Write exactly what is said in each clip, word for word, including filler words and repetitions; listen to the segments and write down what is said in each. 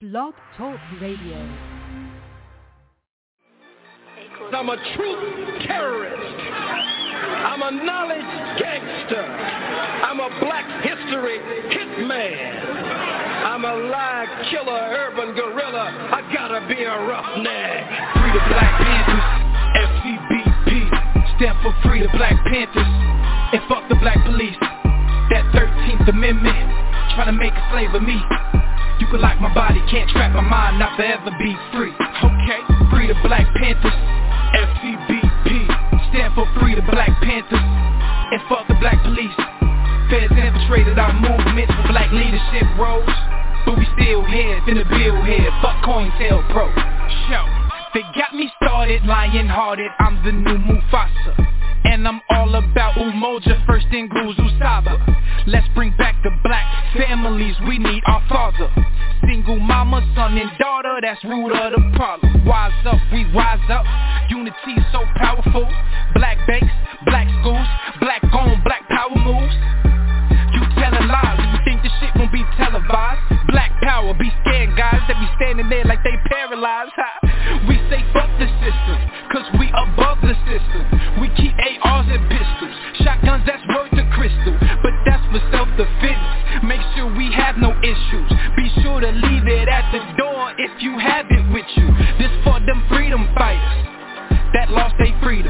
Blog Talk Radio. I'm a truth terrorist. I'm a knowledge gangster. I'm a black history hitman. I'm a lie killer, urban gorilla. I gotta be a roughneck. Free the Black Panthers, F C B P. Stand for Free the Black Panthers. And fuck the black police. That thirteenth Amendment, trying to make a slave of me. You can lock my body, can't trap my mind, not forever be free. Okay, free the Black Panthers, F C B P. Stand for Free the Black Panthers. And fuck the black police. Feds infiltrated our movement for black leadership roles. But we still here, finna build here. Fuck COINTELPRO. Show, they got me started, lion-hearted. I'm the new Mufasa. And I'm all about Umoja, first in Guzu Saba. Let's bring back the black families, we need our father. Single mama, son and daughter, that's root of the problem. Wise up, we rise up, unity is so powerful. Black banks, black schools, black on, black power moves. You telling lies, you think this shit won't be televised. Black power, be scared guys that be standing there like they paralyzed. We say fuck the system, cause we above the system. We keep A Rs and pistols, shotguns that's worth the crystal. But that's for self-defense, make sure we have no issues. Be sure to leave it at the door if you have it with you. This for them freedom fighters that lost their freedom.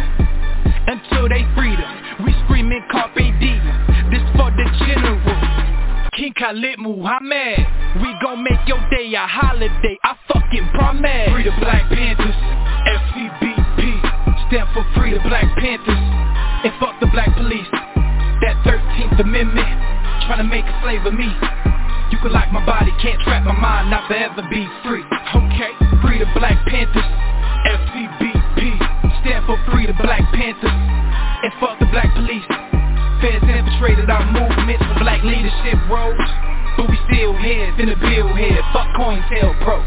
Until they freedom, we screaming Carpe Diem. This for the general, King Khalid Muhammad. We gon' make your day a holiday, I fucking promise. Free the Black Panthers, F C B P. Stand for Free the Black Panthers. And fuck the black police. That thirteenth Amendment, tryna make a slave of me. You can lock my body, can't trap my mind, not forever be free. Okay, Free the Black Panthers, F C B P. Stand for Free the Black Panthers. And fuck the black police. Feds infiltrated our movement for black leadership roles. But we still here, finna build here. Fuck COINTELPRO.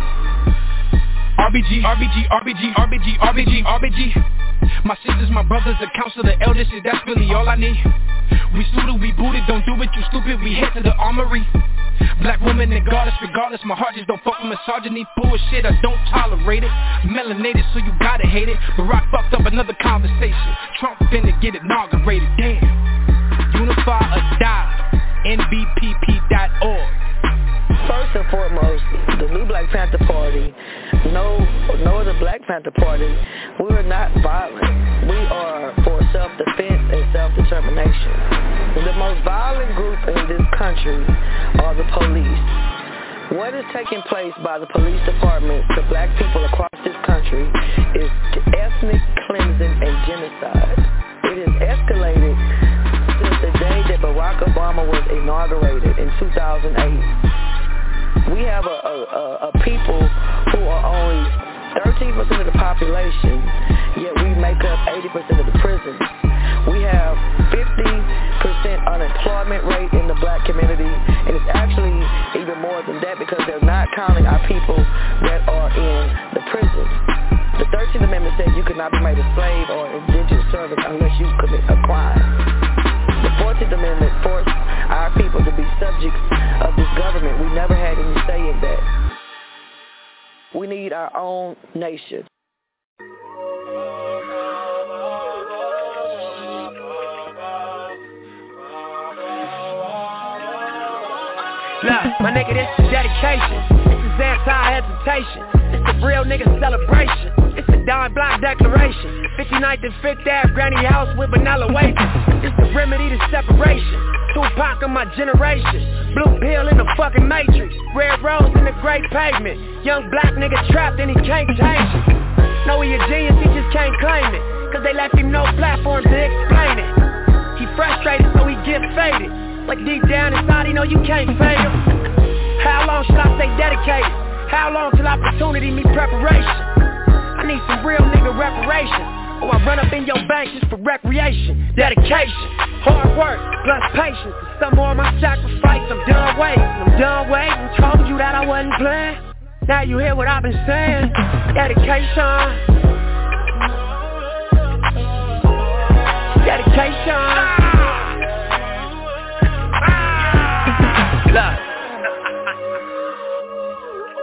R B G, R B G, R B G, R B G, R B G, R B G. My sisters, my brothers, the council, the elders, shit, that's really all I need. We suited, we booted, don't do it, you stupid, we head to the armory. Black woman that guard us regardless, my heart just don't fuck with misogyny. Bullshit, I don't tolerate it. Melanated, so you gotta hate it. Barack fucked up another conversation. Trump finna get inaugurated, damn. Unify or die, N B P P dot org. First and foremost, the new Black Panther Party, no, no other Black Panther Party, we are not violent. We are for self-defense and self-determination. The most violent group in this country are the police. What is taking place by the police department to black people across this country is ethnic cleansing and genocide. It has escalated since the day that Barack Obama was inaugurated in two thousand eight. We have a, a, a people who are only thirteen percent of the population, yet we make up eighty percent of the prisons. We have fifty percent unemployment rate in the black community, and it's actually even more than that because they're not counting our people that are in the prisons. The thirteenth Amendment says you cannot be made a slave or indentured servant unless you commit a crime. The fourteenth Amendment forced our people to be subjects of this government. We never had any say in that. We need our own nation. Look, my nigga, this is dedication. This is anti-hesitation. This is real nigga celebration. It's a dime blind declaration. fifty-ninth and fifth Ave granny house with vanilla wafers. It's the remedy to separation. Tupac of my generation. Blue pill in the fucking matrix. Red rose in the great pavement. Young black nigga trapped and he can't change it. Know he a genius, he just can't claim it. Cause they left him no platform to explain it. He frustrated so he get faded. Like deep down inside he know you can't fade him. How long should I stay dedicated? How long till opportunity meet preparation? I need some real nigga reparation, or I run up in your bank just for recreation. Dedication, hard work, plus patience. Some more of my sacrifice, I'm done waiting. I'm done waiting, told you that I wasn't playing. Now you hear what I've been saying. Dedication. Dedication. Look.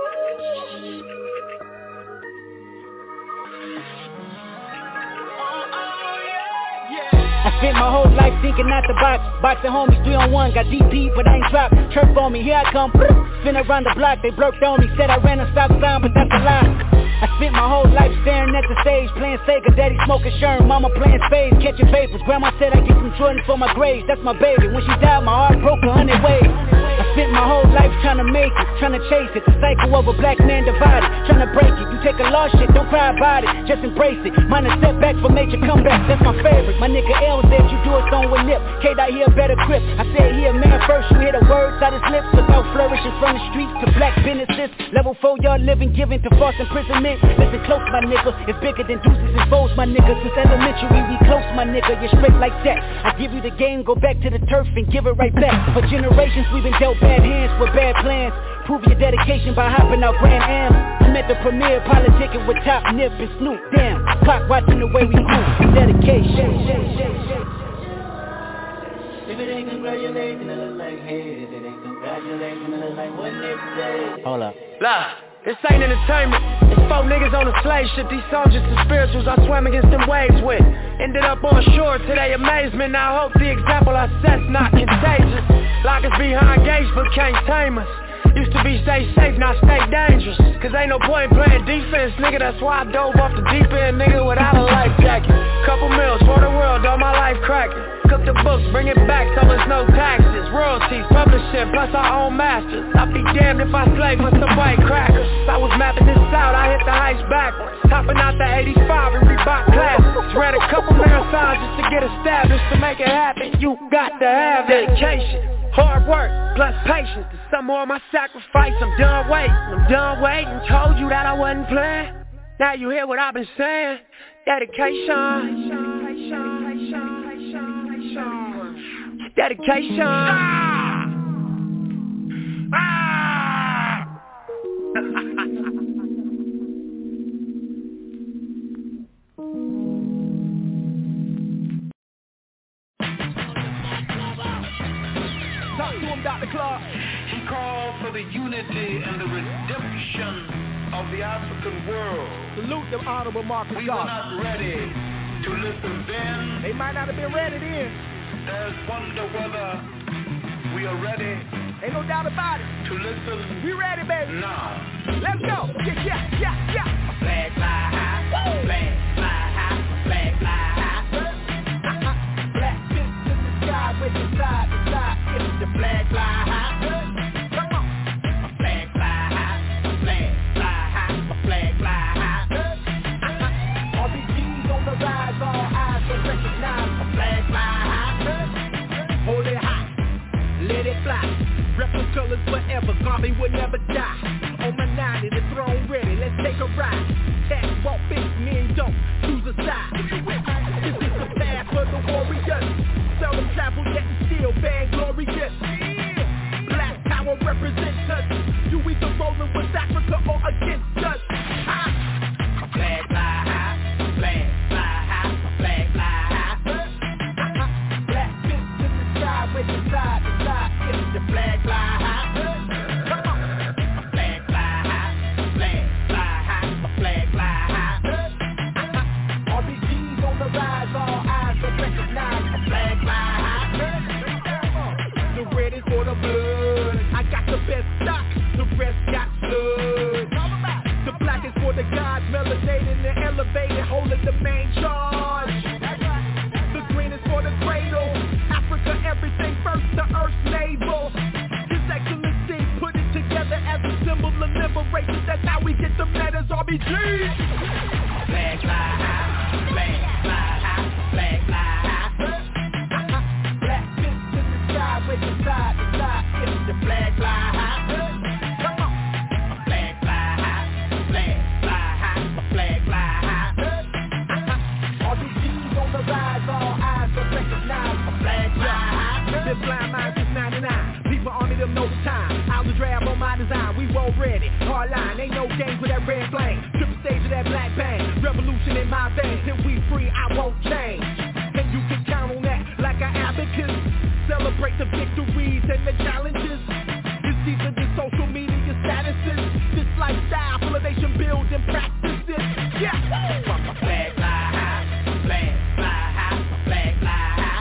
spent my whole life thinking out the box. Boxing homies, three on one, got D P, but I ain't dropped. Turf on me, here I come. Spin around the block, they blurked on me. Said I ran a stop sign, but that's a lie. I spent my whole life staring at the stage, playing Sega, daddy smoking Sherm, mama playing spades, catching vapors. Grandma said I get some Jordans for my grades, that's my baby. When she died, my heart broke a hundred ways. I spent my whole life trying to make it, trying to chase it. The cycle of a black man divided, trying to break it. You take a lost shit, don't cry about it, just embrace it. Mine is setbacks for major comebacks, that's my favorite. My nigga L said you do it stone with nip, K-Dot here better grip. I said here man first, you hear the words out his lips. Without flourishing from the streets to black businesses. Level four y'all living, giving to false imprisonment. Listen close my nigga, it's bigger than deuces and foes my nigga. Since elementary we close my nigga, you're straight like that. I give you the game, go back to the turf and give it right back. For generations we've been dealt bad hands with bad plans. Prove your dedication by hopping out Grand Am. I'm at the premiere, politicking with Top Nip and Snoop. Damn, clock watching the way we move. Dedication. If it ain't congratulating, it look like hate. If it ain't congratulating, it look like what next day. Hold up. Blah. This ain't entertainment, it's four niggas on a slave ship. These soldiers and spirituals I swam against them waves with. Ended up on shore to their amazement. I hope the example I set's not contagious. Lock us behind gates but can't tame us. Used to be stay safe, now stay dangerous. Cause ain't no point playing defense, nigga. That's why I dove off the deep end, nigga, without a life jacket. Couple meals for the world, all my life cracking. Cook the books, bring it back, so there's no taxes. Royalties, publishing, plus our own masters. I'd be damned if I slave for some white crackers. I was mapping this out, I hit the heights backwards. Topping out the eighty-five and Reebok classics. Read a couple marathons just to get established. To make it happen, you got to have dedication, hard work, plus patience. To some more of my sacrifice, I'm done waiting. I'm done waiting, told you that I wasn't playing. Now you hear what I've been saying. Dedication. Dedication. Ah! Ah! Talk to him, Doctor Clark. He called for the unity and the redemption of the African world. Salute the Honorable Marcus We Garvey. were not ready to listen then. They might not have been ready then. There's wonder whether we are ready. Ain't no doubt about it. To listen. We ready, baby. Now. Let's go. Yeah, yeah, yeah, yeah. My flag fly high. Woo. Flag fly high. My flag fly high. Uh-huh. Black fists in the sky, waving side to side. If the flag fly high. Come on. My flag fly high. My flag fly high. My flag fly high. Uh-huh. R P Gs on the rise, all eyes will recognize. My flag fly high. Hold it high, let it fly. Replicas forever, Garvey will never die. On my ninety, the throne ready, let's take a ride. Tag, walk, bitch, men don't choose a side. This is the path for the warriors. Seldom travel yet still vainglorious. Black power represents us. You either rolling with Africa or against us. My flag fly high, my flag fly high, my flag fly high. Black fists in the sky, waving side to side. If the flag fly high, come on. My flag fly high, my flag fly high, my flag fly high. R P Gs on the rise, all eyes will recognize. My flag fly high. The red is for the blood. I got the best stock, the rest got blood. The black is for the gods, melanated and elevated, holding the main charge. The green is for the cradle, Africa everything first, the earth's navel. His excellency put it together as a symbol of liberation. That's how we get the letters R B G. Flag fly high, flag fly high, flag fly high. Black fists in the sky, waving side to side. If the flag fly high, come on. My flag fly high, flag fly high, my flag fly high. R P Gs on the rise, all eyes will recognize. My flag fly high. Been blind minds since ninety-nine. People army them know the time. I'll just drab on my design. We won't ready. Hard line, ain't no games with that red flame. Triple stage of that black bang. Revolution in my veins. Till we free, I won't change. And you can count on that like an abacus. Celebrate the victories and the challenges. It's deeper than social media statuses. This lifestyle full of nation building practices. Yeah. My flag fly high, my flag fly high, my flag fly high.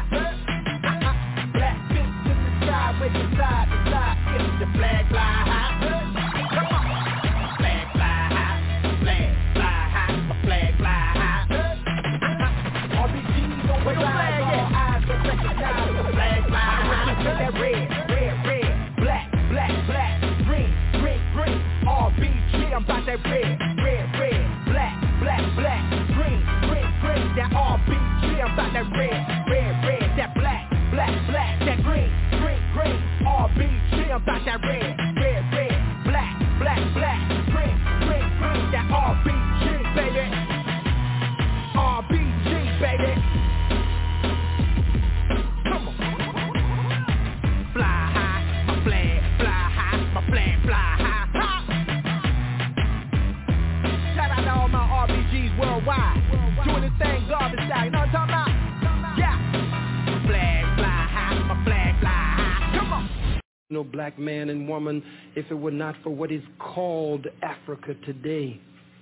no black man and woman if it were not for what is called Africa today.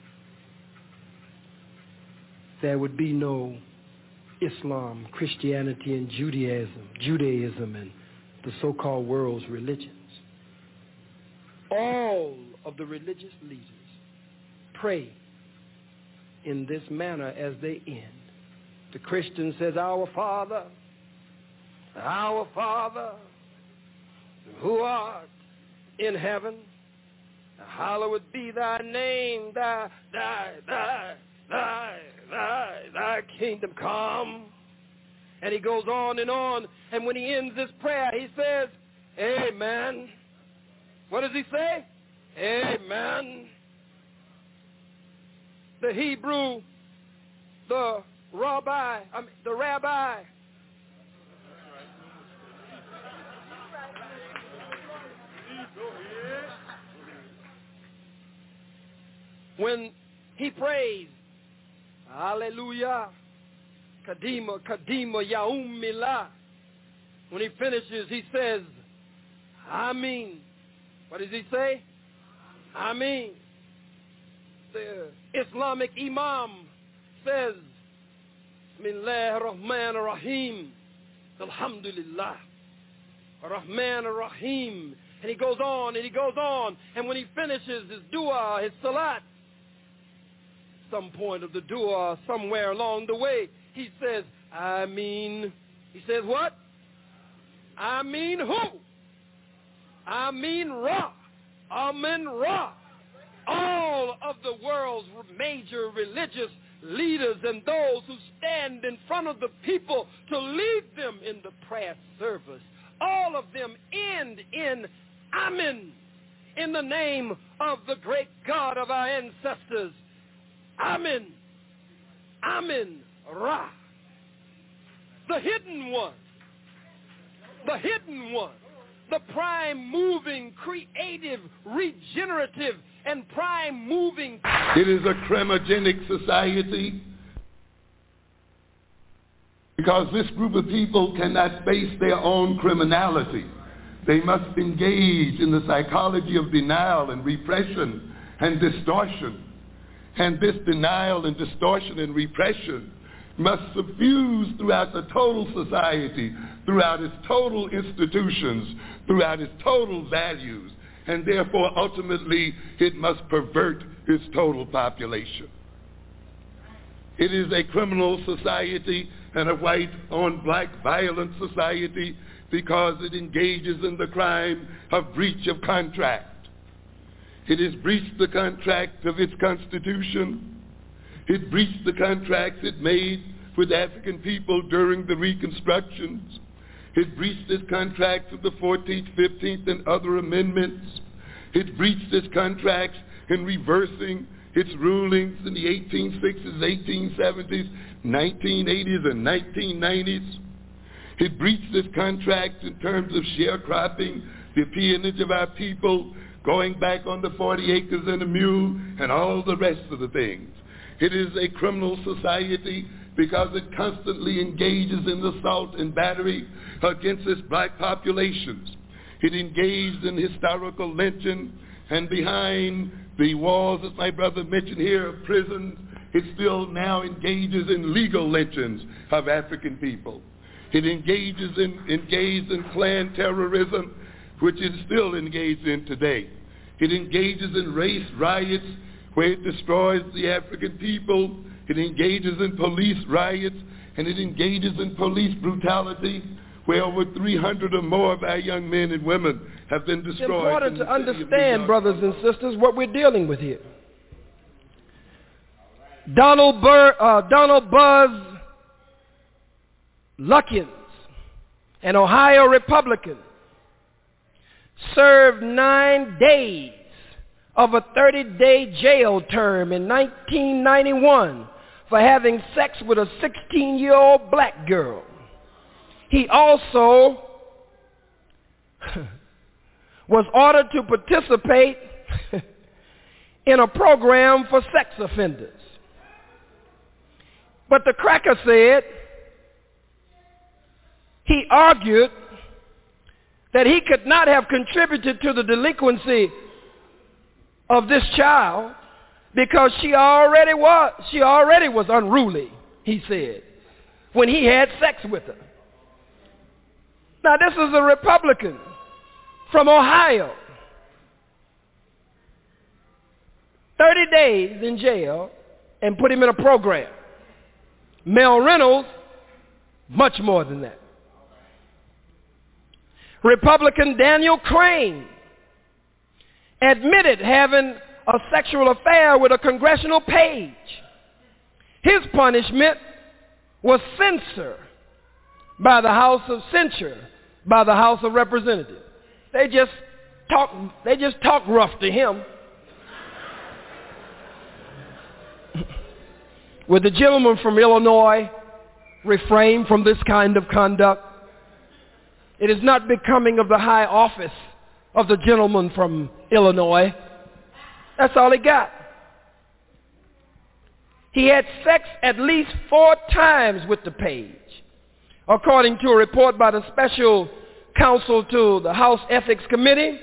There would be no Islam, Christianity, and Judaism, Judaism, and the so-called world's religions. All of the religious leaders pray in this manner as they end. The Christian says, "Our Father, our Father, who art in heaven, hallowed be thy name, thy, thy, thy, thy, thy, thy kingdom come." And he goes on and on, and when he ends this prayer, he says, "Amen." What does he say? Amen. The Hebrew, the rabbi, I mean, the rabbi, when he prays, hallelujah, kadima, kadima, yaum milah, when he finishes, he says, Amen. What does he say? Amen. The Islamic Imam says, Bismillah ar-Rahman ar-Rahim, Alhamdulillah, ar-Rahman ar-Rahim. And he goes on and he goes on. And when he finishes his dua, his salat, some point of the dua, somewhere along the way, he says, Ameen. He says what? Ameen who? Ameen Ra. Amen Ra. All of the world's major religious leaders and those who stand in front of the people to lead them in the prayer service, all of them end in Amen, in the name of the great God of our ancestors. Amen. Amen Ra. The hidden one. The hidden one. The prime moving, creative, regenerative, and prime moving. It is a crimogenic society because this group of people cannot face their own criminality. They must engage in the psychology of denial and repression and distortion. And this denial and distortion and repression must suffuse throughout the total society, throughout its total institutions, throughout its total values, and therefore ultimately it must pervert its total population. It is a criminal society and a white-on-black violent society because it engages in the crime of breach of contract. It has breached the contract of its constitution. It breached the contracts it made with African people during the Reconstructions. It breached its contracts with the fourteenth, fifteenth, and other amendments. It breached its contracts in reversing its rulings in the eighteen sixties, eighteen seventies, nineteen eighties, and nineteen nineties. It breached its contracts in terms of sharecropping, the peonage of our people, going back on the forty acres and a mule, and all the rest of the things. It is a criminal society because it constantly engages in assault and battery against its black populations. It engaged in historical lynching, and behind the walls, as my brother mentioned here, of prisons, it still now engages in legal lynchings of African people. It engages in, engaged in clan terrorism, which it is still engaged in today. It engages in race riots, where it destroys the African people. It engages in police riots, and it engages in police brutality, where over three hundred or more of our young men and women have been destroyed. It's important to understand, brothers and sisters, what we're dealing with here. Donald, Bur- uh, Donald Buzz Luckins, an Ohio Republican, served nine days of a thirty-day jail term in nineteen ninety-one for having sex with a sixteen-year-old black girl. He also was ordered to participate in a program for sex offenders. But the cracker said he argued that he could not have contributed to the delinquency of this child because she already was, she already was unruly, he said, when he had sex with her. Now, this is a Republican from Ohio. thirty days in jail and put him in a program. Mel Reynolds, much more than that. Republican Daniel Crane admitted having a sexual affair with a congressional page. His punishment was censure by the House of Censure, by the House of Representatives. They just talk, they just talk rough to him. Would the gentleman from Illinois refrain from this kind of conduct? It is not becoming of the high office of the gentleman from Illinois. That's all he got. He had sex at least four times with the page, according to a report by the special counsel to the House Ethics Committee.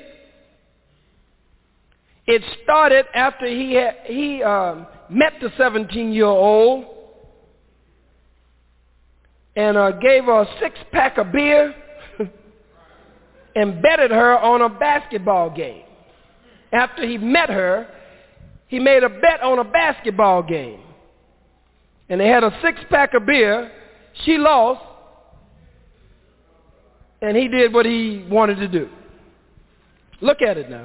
It started after he had, he um, met the seventeen-year-old and uh, gave her a six-pack of beer and betted her on a basketball game. After he met her, he made a bet on a basketball game. And they had a six-pack of beer. She lost, and he did what he wanted to do. Look at it now.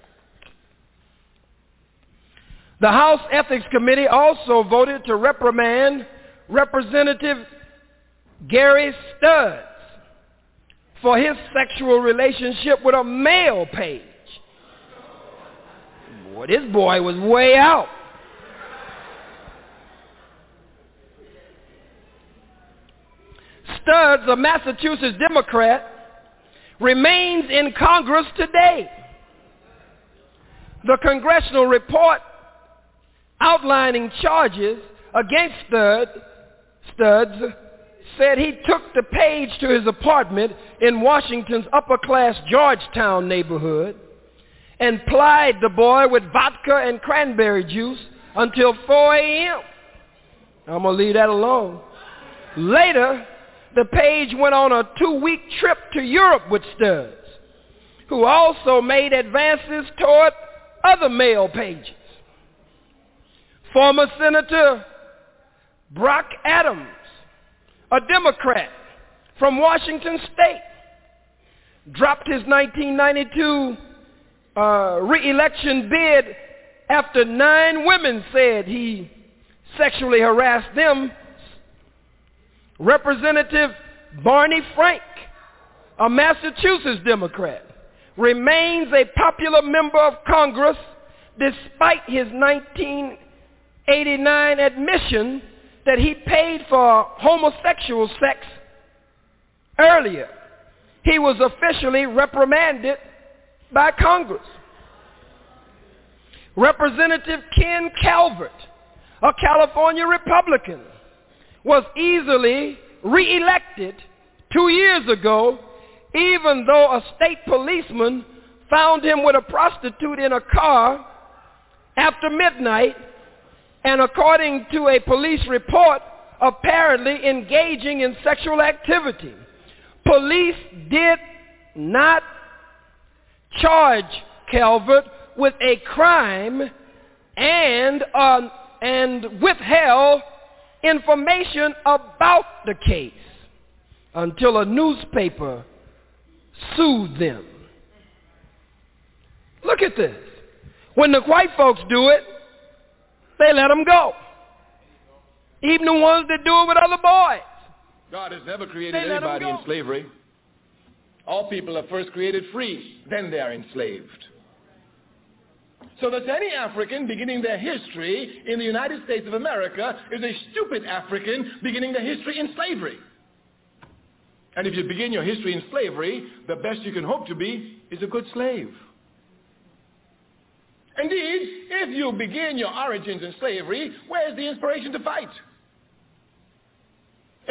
The House Ethics Committee also voted to reprimand Representative Gary Studs for his sexual relationship with a male page. Boy, this boy was way out. Studs, a Massachusetts Democrat, remains in Congress today. The congressional report outlining charges against Stud, Studs said he took the page to his apartment in Washington's upper-class Georgetown neighborhood and plied the boy with vodka and cranberry juice until four a.m. I'm going to leave that alone. Later, the page went on a two-week trip to Europe with Studs, who also made advances toward other male pages. Former Senator Brock Adams, a Democrat from Washington State, dropped his nineteen ninety-two uh, re-election bid after nine women said he sexually harassed them. Representative Barney Frank, a Massachusetts Democrat, remains a popular member of Congress despite his nineteen eighty-nine admission that he paid for homosexual sex earlier. He was officially reprimanded by Congress. Representative Ken Calvert, a California Republican, was easily reelected two years ago, even though a state policeman found him with a prostitute in a car after midnight, and according to a police report, apparently engaging in sexual activity. Police did not charge Calvert with a crime and, uh, and withheld information about the case until a newspaper sued them. Look at this. When the white folks do it, they let them go. Even the ones that do it with other boys. God has never created anybody in slavery. All people are first created free, then they are enslaved. So that any African beginning their history in the United States of America is a stupid African beginning their history in slavery. And if you begin your history in slavery, the best you can hope to be is a good slave. Indeed, if you begin your origins in slavery, where's the inspiration to fight?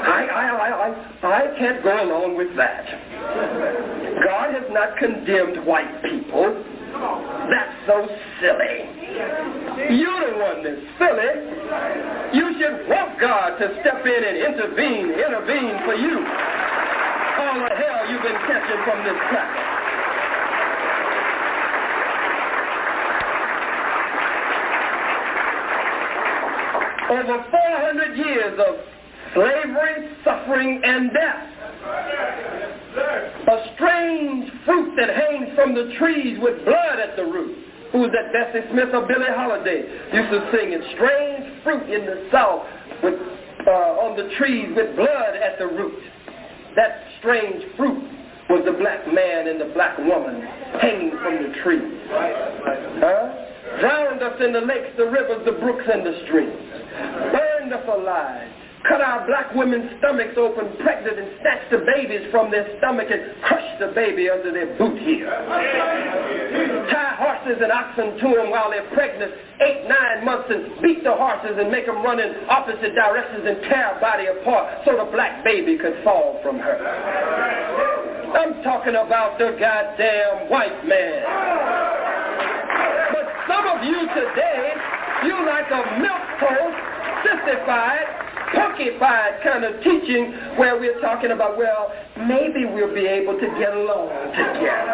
I, I, I, I, I can't go along with that. God has not condemned white people. That's so silly. You're the one that's silly. You should want God to step in and intervene, intervene for you. All the hell you've been catching from this cracker. Over four hundred years of slavery, suffering, and death. A strange fruit that hangs from the trees with blood at the root. Who was that? Bessie Smith or Billie Holiday used to sing it. Strange fruit in the South with, uh, on the trees with blood at the root. That strange fruit was the black man and the black woman hanging from the tree. Huh? Drowned us in the lakes, the rivers, the brooks, and the streams. Burned us alive. Cut our black women's stomachs open, pregnant, and snatched the babies from their stomach and crushed the baby under their boot heel. Tie horses and oxen to them while they're pregnant, eight, nine months, and beat the horses and make them run in opposite directions and tear her body apart so the black baby could fall from her. I'm talking about the goddamn white man. But some of you today, you like a milk toast, sissified, punkified kind of teaching where we're talking about, well, maybe we'll be able to get along together.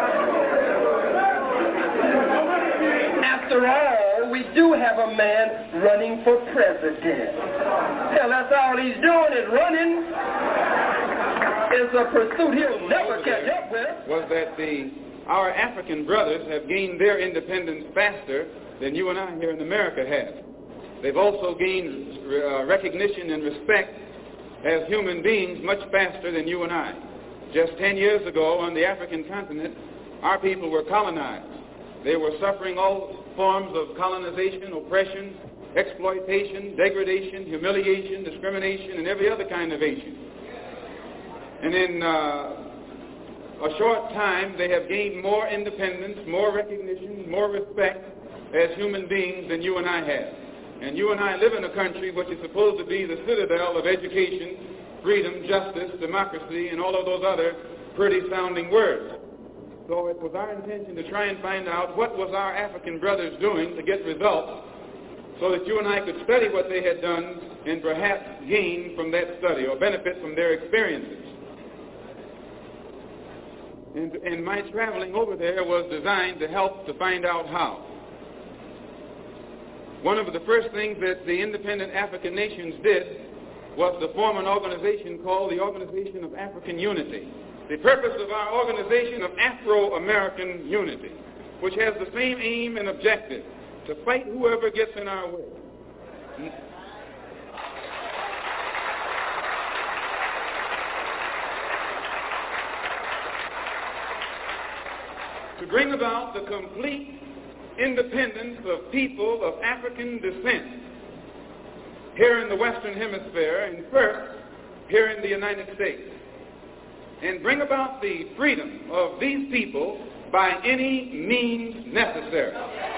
After all, we do have a man running for president. Hell, that's all he's doing is running. It's a pursuit he'll never catch up with. Was that the our African brothers have gained their independence faster than you and I here in America have. They've also gained uh, recognition and respect as human beings much faster than you and I. Just ten years ago on the African continent, our people were colonized. They were suffering all forms of colonization, oppression, exploitation, degradation, humiliation, discrimination, and every other kind of ation. And in uh, a short time, they have gained more independence, more recognition, more respect as human beings than you and I have. And you and I live in a country which is supposed to be the citadel of education, freedom, justice, democracy, and all of those other pretty sounding words. So it was our intention to try and find out what was our African brothers doing to get results so that you and I could study what they had done and perhaps gain from that study or benefit from their experiences. And, and my traveling over there was designed to help to find out how. One of the first things that the independent African nations did was to form an organization called the Organization of African Unity. The purpose of our organization of Afro-American Unity, which has the same aim and objective, to fight whoever gets in our way. To bring about the complete independence of people of African descent here in the Western Hemisphere, and first here in the United States, and bring about the freedom of these people by any means necessary.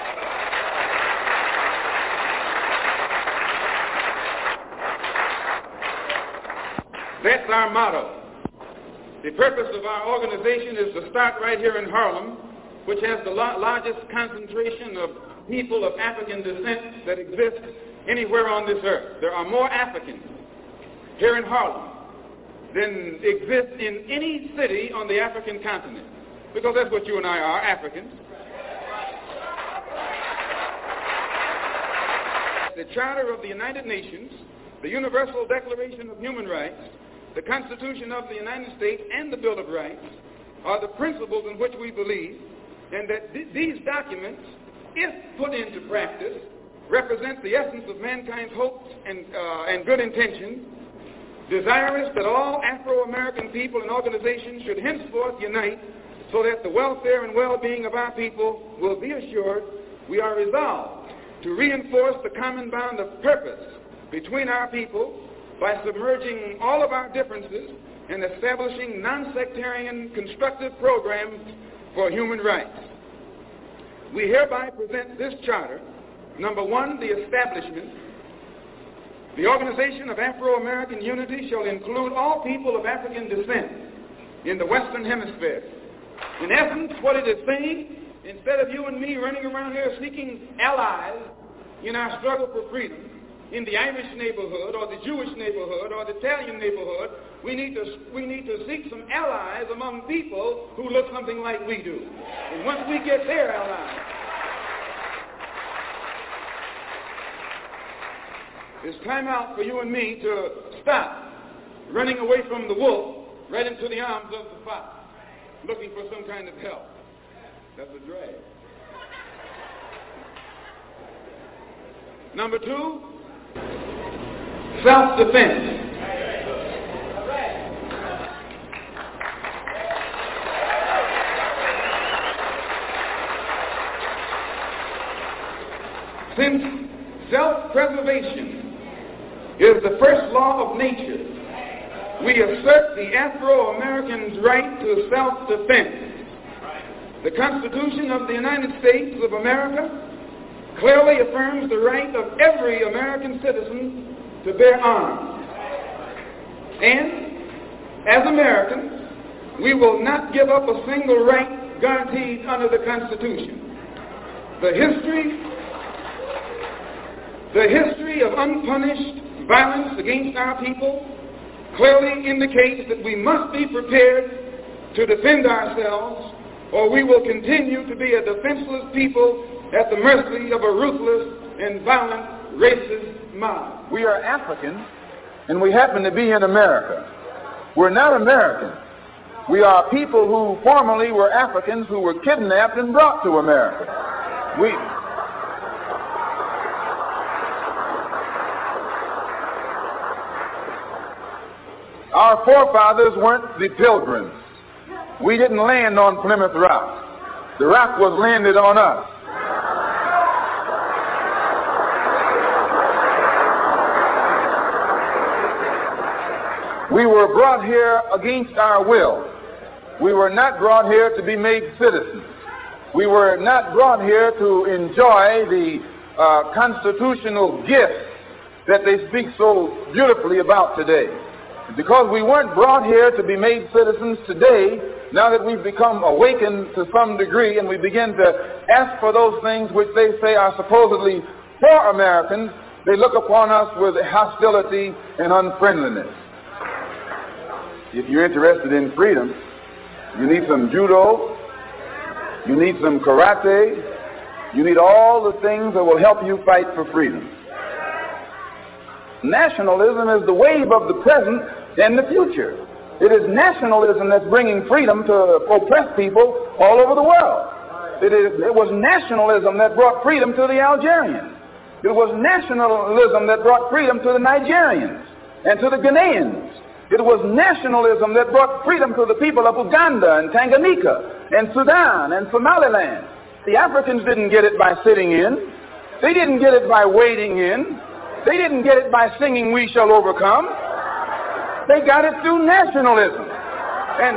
That's our motto. The purpose of our organization is to start right here in Harlem, which has the la- largest concentration of people of African descent that exist anywhere on this earth. There are more Africans here in Harlem than exist in any city on the African continent, because that's what you and I are, Africans. The Charter of the United Nations, the Universal Declaration of Human Rights, the Constitution of the United States, and the Bill of Rights are the principles in which we believe, and that th- these documents, if put into practice, represent the essence of mankind's hopes and, uh, and good intentions, desirous that all Afro-American people and organizations should henceforth unite so that the welfare and well-being of our people will be assured. We are resolved to reinforce the common bond of purpose between our people by submerging all of our differences and establishing non-sectarian constructive programs for human rights. We hereby present this charter, number one, the establishment The Organization of Afro-American Unity shall include all people of African descent in the Western Hemisphere. In essence, what it is saying, instead of you and me running around here seeking allies in our struggle for freedom, in the Irish neighborhood or the Jewish neighborhood or the Italian neighborhood, we need to we need to seek some allies among people who look something like we do. And once we get their allies, it's time out for you and me to stop running away from the wolf right into the arms of the fox, looking for some kind of help. That's a drag. Number two, self-defense. Since self-preservation is the first law of nature, we assert the Afro-Americans' right to self-defense. The Constitution of the United States of America clearly affirms the right of every American citizen to bear arms. And, as Americans, we will not give up a single right guaranteed under the Constitution. The history, the history of unpunished violence against our people clearly indicates that we must be prepared to defend ourselves, or we will continue to be a defenseless people at the mercy of a ruthless and violent racist mob. We are Africans, and we happen to be in America. We're not Americans. We are people who formerly were Africans who were kidnapped and brought to America. We... Our forefathers weren't the Pilgrims. We didn't land on Plymouth Rock. The rock was landed on us. We were brought here against our will. We were not brought here to be made citizens. We were not brought here to enjoy the uh, constitutional gifts that they speak so beautifully about today. Because we weren't brought here to be made citizens today, now that we've become awakened to some degree and we begin to ask for those things which they say are supposedly for Americans, they look upon us with hostility and unfriendliness. If you're interested in freedom, you need some judo, you need some karate, you need all the things that will help you fight for freedom. Nationalism is the wave of the present and the future. It is nationalism that's bringing freedom to oppressed people all over the world. It, is, it was nationalism that brought freedom to the Algerians. It was nationalism that brought freedom to the Nigerians and to the Ghanaians. It was nationalism that brought freedom to the people of Uganda and Tanganyika and Sudan and Somaliland. The Africans didn't get it by sitting in. They didn't get it by waiting in. They didn't get it by singing "We Shall Overcome." They got it through nationalism. And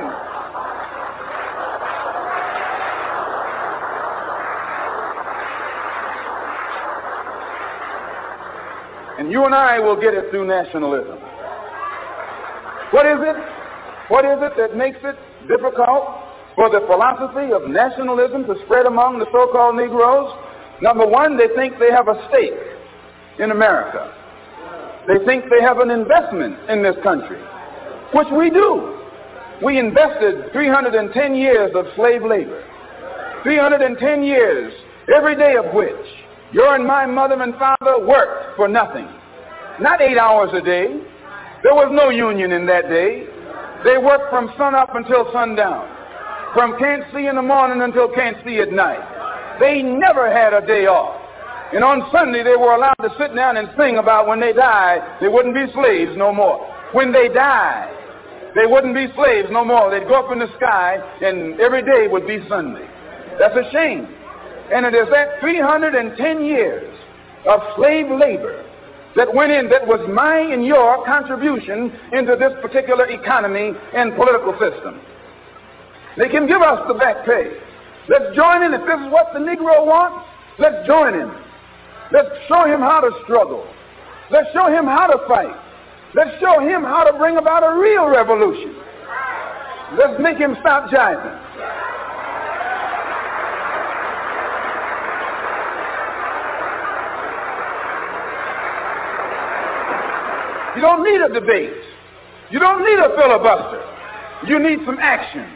and you and I will get it through nationalism. What is it? What is it that makes it difficult for the philosophy of nationalism to spread among the so-called Negroes? Number one, they think they have a stake in America. They think they have an investment in this country, which we do. We invested three hundred ten years of slave labor, three hundred ten years, every day of which your and my mother and father worked for nothing. Not eight hours a day. There was no union in that day. They worked from sun up until sundown, from can't see in the morning until can't see at night. They never had a day off. And on Sunday, they were allowed to sit down and sing about when they died, they wouldn't be slaves no more. When they died, they wouldn't be slaves no more. They'd go up in the sky, and every day would be Sunday. That's a shame. And it is that three hundred ten years of slave labor that went in, that was my and your contribution into this particular economy and political system. They can give us the back pay. Let's join in. If this is what the Negro wants, let's join him. Let's show him how to struggle. Let's show him how to fight. Let's show him how to bring about a real revolution. Let's make him stop jiving. You don't need a debate. You don't need a filibuster. You need some action.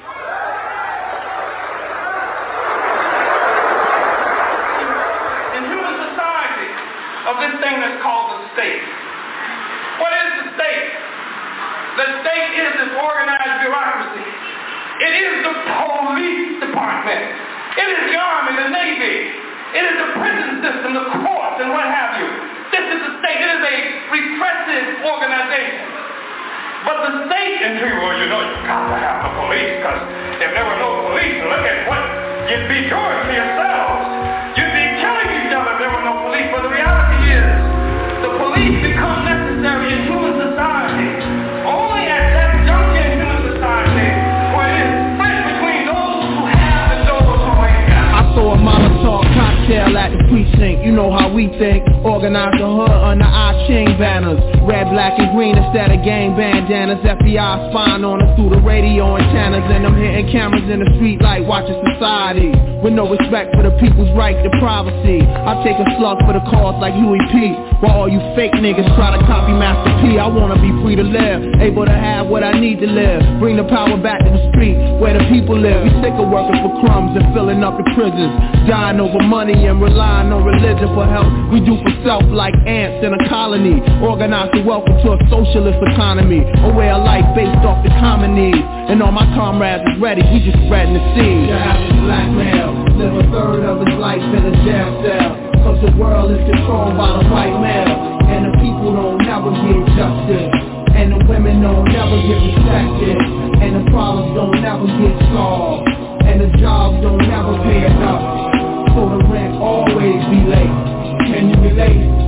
In human society of this thing that's called the state. What is the state? The state is this organized bureaucracy. It is the police department. It is the army, the navy. It is the prison system, the courts, and what have you. This is the state. It is a repressive organization. But the state, and you, well, you know, you've got to have the police, because if there were no police, look at what you'd be doing to yourselves. You'd be killing each other if there were no police. But the reality is, the police become necessary in human society only at that juncture in human society where it is split between those who have and those who ain't got. I saw a Molotov cocktail at the precinct. You know how we think. Organize the hood under our Ching banners. Red, black, and green instead of gang bandanas. F B I spying on us through the radio antennas. And I'm hitting cameras in the street like watching society. With no respect for the people's right to privacy. I take a slug for the cause like Huey P. While all you fake niggas try to copy Master P. I wanna be free to live, able to have what I need to live. Bring the power back to the street where the people live. We sick of working for crumbs and filling up the prisons. Dying over money and relying on religion for help. We do for self like ants in a colony. Organize the welcome to a socialist economy. A way of life based off the common needs. And all my comrades is ready, we just spreading the seed. The average black male live a third of his life in a jail cell. Cause the world is controlled by the white male. And the people don't never get justice. And the women don't never get respected. And the problems don't never get solved. And the jobs don't never pay enough. So the rent always be late. Can you relate?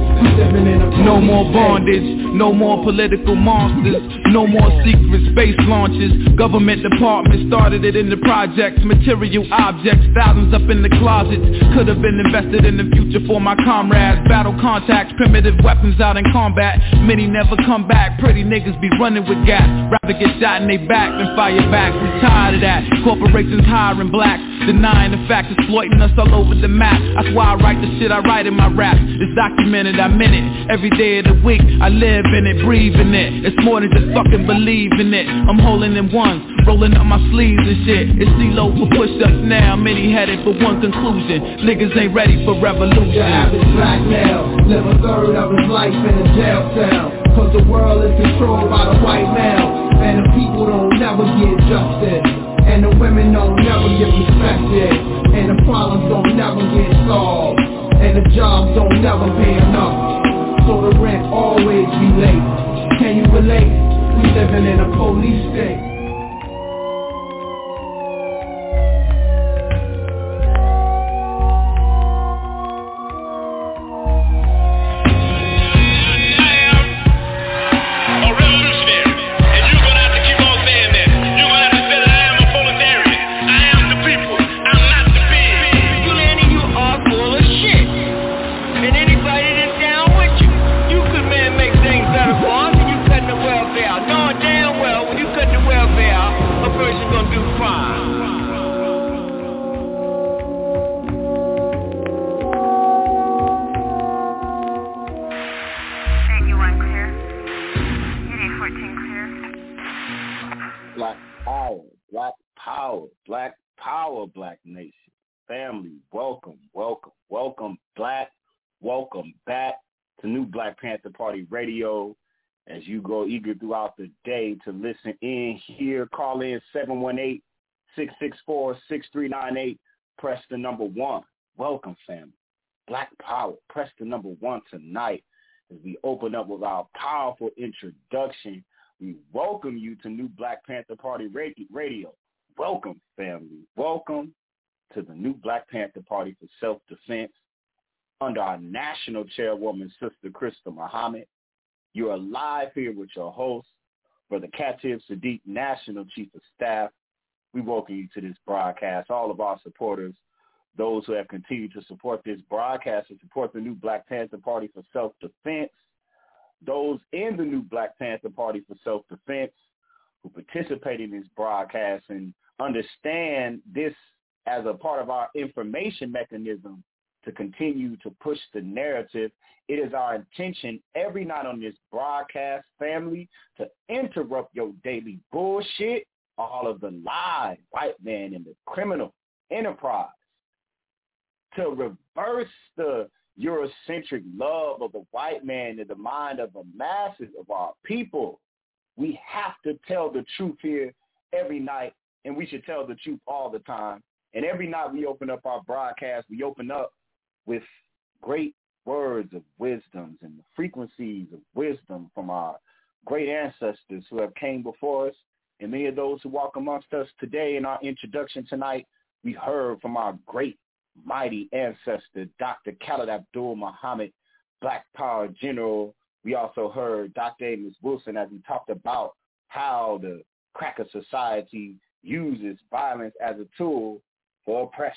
No more bondage, no more political monsters, no more secret space launches. Government departments started it in the projects. Material objects, thousands up in the closets. Could have been invested in the future for my comrades. Battle contacts, primitive weapons out in combat. Many never come back, pretty niggas be running with gas. Rather get shot in they back than fire back. We tired of that, corporations hiring blacks. Denying the facts, exploiting us all over the map. That's why I write the shit I write in my rap. It's documented, I meant it. Every day of the week, I live in it, breathe in it. It's more than just fucking believing it. I'm holding in ones, rolling up my sleeves and shit. It's C-Lo for push-ups now, many headed for one conclusion. Niggas ain't ready for revolution. The average black male live a third of his life in a jail cell. Cause the world is controlled by the white male. And the people don't never get justice. And the women don't never get respected. And the problems don't never get solved. And the jobs don't never pay enough. So the rent always be late. Can you relate? We living in a police state. Radio as you go eager throughout the day to listen in here. Call in seven one eight, six six four, six three nine eight. Press the number one. Welcome, family. Black Power. Press the number one tonight as we open up with our powerful introduction. We welcome you to New Black Panther Party Radio. Welcome, family. Welcome to the New Black Panther Party for Self-Defense under our national chairwoman, Sister Krista Muhammad. You are live here with your host, Brother Katib Sadiq, National Chief of Staff. We welcome you to this broadcast, all of our supporters, those who have continued to support this broadcast and support the New Black Panther Party for Self-Defense. those in the new Black Panther Party for Self-Defense who participate in this broadcast and understand this as a part of our information mechanism to continue to push the narrative. It is our intention every night on this broadcast, family, to interrupt your daily bullshit, all of the lies, white man and the criminal enterprise, to reverse the Eurocentric love of the white man in the mind of the masses of our people. We have to tell the truth here every night, and we should tell the truth all the time. And every night we open up our broadcast, we open up with great words of wisdoms and the frequencies of wisdom from our great ancestors who have came before us. And many of those who walk amongst us today in our introduction tonight, we heard from our great, mighty ancestor, Doctor Khalid Abdul Muhammad, Black Power General. We also heard Doctor Amos Wilson as he talked about how the cracker society uses violence as a tool for oppression.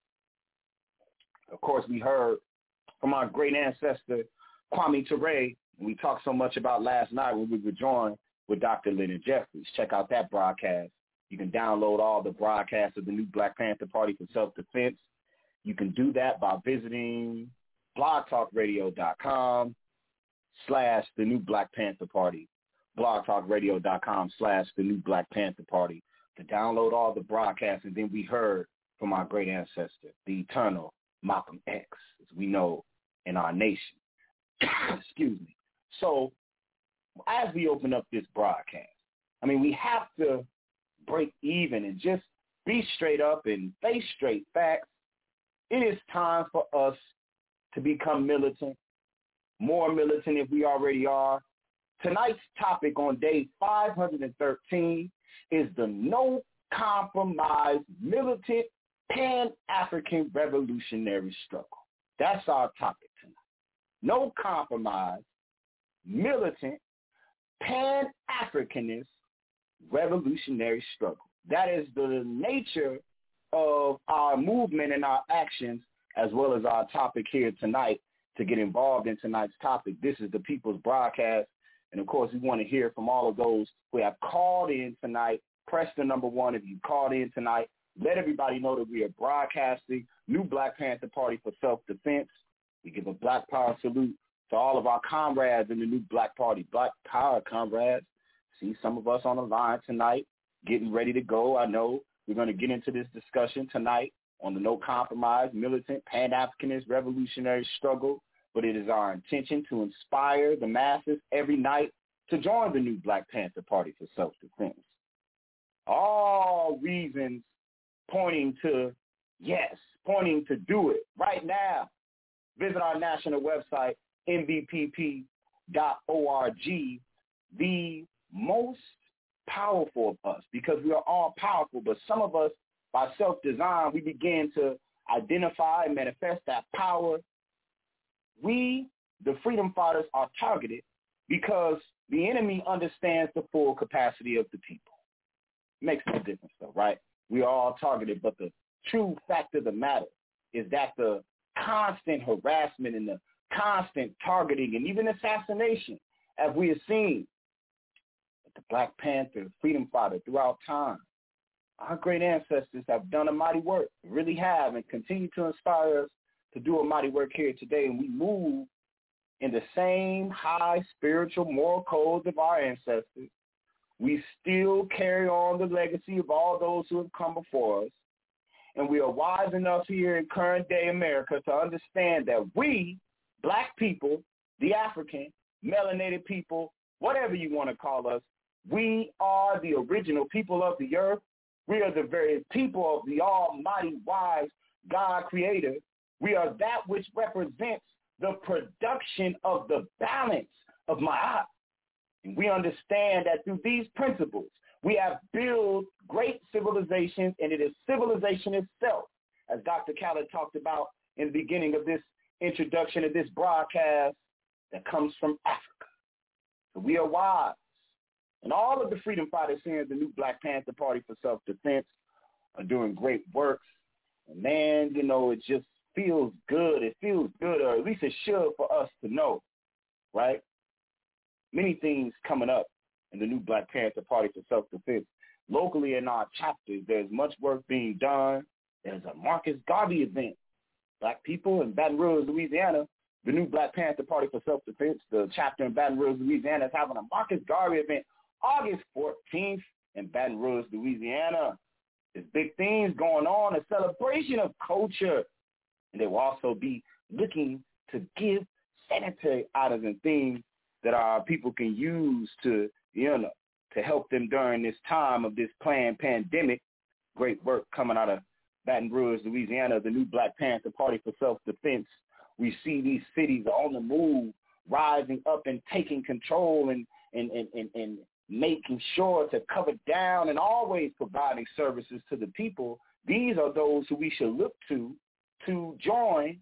Of course, we heard from our great ancestor, Kwame Ture, and we talked so much about last night when we were joined with Doctor Leonard Jeffries. Check out that broadcast. You can download all the broadcasts of the new Black Panther Party for Self-Defense. You can do that by visiting blogtalkradio.com slash the new Black Panther Party, blogtalkradio.com slash the new Black Panther Party, to download all the broadcasts. And then we heard from our great ancestor, the eternal Malcolm X, as we know in our nation. Excuse me. So as we open up this broadcast, I mean, we have to break even and just be straight up and face straight facts. It is time for us to become militant, more militant if we already are. Tonight's topic on day five hundred thirteen is the no compromise militant Pan-African revolutionary struggle. That's our topic tonight. No compromise, militant, Pan-Africanist revolutionary struggle. That is the nature of our movement and our actions, as well as our topic here tonight. To get involved in tonight's topic, this is the People's Broadcast. And, of course, we want to hear from all of those who have called in tonight. Press the number one if you called in tonight. Let everybody know that we are broadcasting New Black Panther Party for Self-Defense. We give a Black Power salute to all of our comrades in the New Black Party. Black Power comrades. See some of us on the line tonight getting ready to go. I know we're going to get into this discussion tonight on the no compromise, militant, Pan-Africanist revolutionary struggle. But it is our intention to inspire the masses every night to join the New Black Panther Party for Self-Defense. All reasons pointing to yes, pointing to do it right now. Visit our national website, M B P P dot org, the most powerful of us, because we are all powerful, but some of us, by self-design, we begin to identify and manifest that power. We, the freedom fighters, are targeted because the enemy understands the full capacity of the people. Makes no difference, though, right? We are all targeted, but the true fact of the matter is that the constant harassment and the constant targeting and even assassination, as we have seen with the Black Panther freedom fighter throughout time, our great ancestors have done a mighty work, really have, and continue to inspire us to do a mighty work here today. And we move in the same high spiritual moral codes of our ancestors. We still carry on the legacy of all those who have come before us. And we are wise enough here in current day America to understand that we, Black people, the African, melanated people, whatever you want to call us, we are the original people of the earth. We are the very people of the almighty, wise God creator. We are that which represents the production of the balance of Ma'at. And we understand that through these principles, we have built great civilizations, and it is civilization itself, as Doctor Khalid talked about in the beginning of this introduction of this broadcast, that comes from Africa. So we are wise. And all of the freedom fighters here in the New Black Panther Party for Self-Defense are doing great works. And man, you know, it just feels good. It feels good, or at least it should, for us to know, right, many things coming up in the new Black Panther Party for Self-Defense. Locally in our chapters, there's much work being done. There's a Marcus Garvey event. Black people in Baton Rouge, Louisiana, the new Black Panther Party for Self-Defense, the chapter in Baton Rouge, Louisiana, is having a Marcus Garvey event August fourteenth in Baton Rouge, Louisiana. There's big things going on, a celebration of culture. And they will also be looking to give sanitary items and things that our people can use to, you know, to help them during this time of this planned pandemic. Great work coming out of Baton Rouge, Louisiana, the new Black Panther Party for Self-Defense. We see these cities on the move, rising up and taking control and, and, and, and, and making sure to cover down and always providing services to the people. These are those who we should look to to join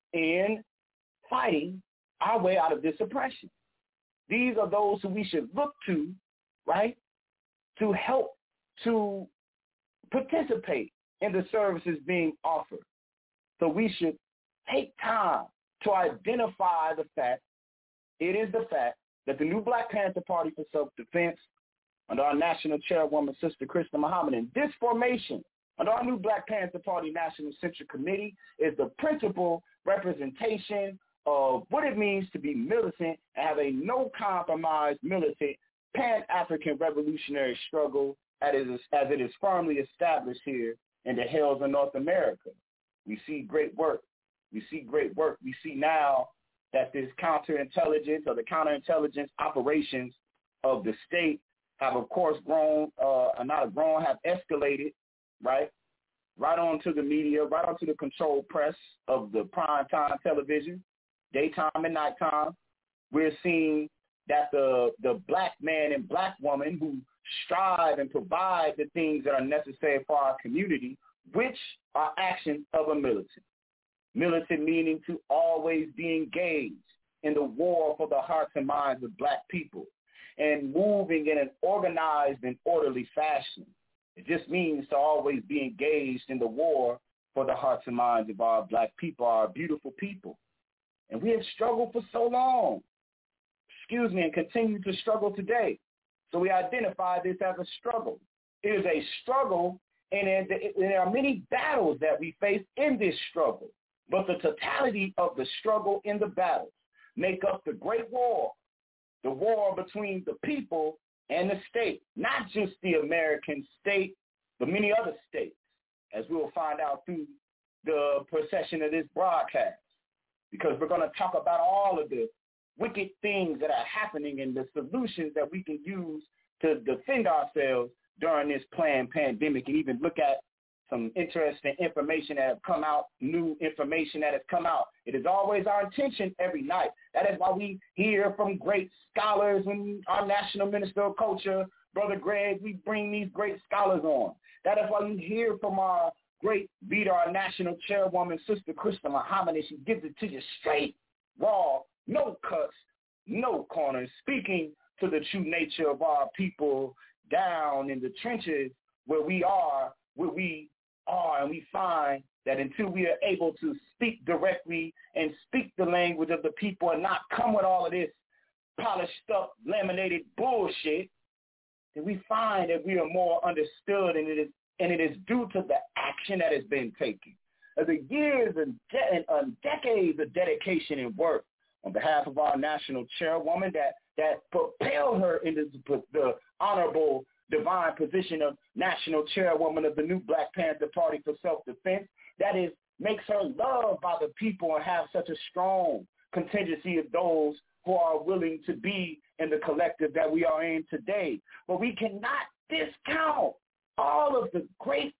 in fighting our way out of this oppression. These are those who we should look to, right, to help to participate in the services being offered. So we should take time to identify the fact, it is the fact, that the new Black Panther Party for Self-Defense, under our national chairwoman, Sister Krista Muhammad, in this formation, under our new Black Panther Party National Central Committee, is the principal representation of what it means to be militant and have a no-compromise militant pan-African revolutionary struggle as it is, as it is firmly established here in the hills of North America. We see great work. We see great work. We see now that this counterintelligence or the counterintelligence operations of the state have, of course, grown, uh, not grown, have escalated, right? Right onto the media, right onto the controlled press of the primetime television, daytime and nighttime. We're seeing that the, the black man and black woman who strive and provide the things that are necessary for our community, which are actions of a militant. Militant meaning to always be engaged in the war for the hearts and minds of black people and moving in an organized and orderly fashion. It just means to always be engaged in the war for the hearts and minds of our black people, our beautiful people. And we have struggled for so long, excuse me, and continue to struggle today. So we identify this as a struggle. It is a struggle, and there are many battles that we face in this struggle. But the totality of the struggle in the battles make up the great war, the war between the people and the state, not just the American state, but many other states, as we will find out through the procession of this broadcast, because we're going to talk about all of the wicked things that are happening and the solutions that we can use to defend ourselves during this planned pandemic, and even look at some interesting information that have come out, new information that has come out. It is always our intention every night. That is why we hear from great scholars and our National Minister of Culture, Brother Greg, we bring these great scholars on. That is why you hear from our great leader, our national chairwoman, Sister Krista Muhammad, and she gives it to you straight, raw, no cuts, no corners, speaking to the true nature of our people down in the trenches where we are, where we are, and we find that until we are able to speak directly and speak the language of the people and not come with all of this polished up, laminated bullshit, then we find that we are more understood, and it is and it is due to the action that has been taken. As the years and, de- and uh, decades of dedication and work on behalf of our national chairwoman that, that propelled her into the, the honorable divine position of national chairwoman of the new Black Panther Party for Self-Defense, that is, makes her loved by the people and have such a strong contingency of those who are willing to be in the collective that we are in today. But we cannot discount all of the great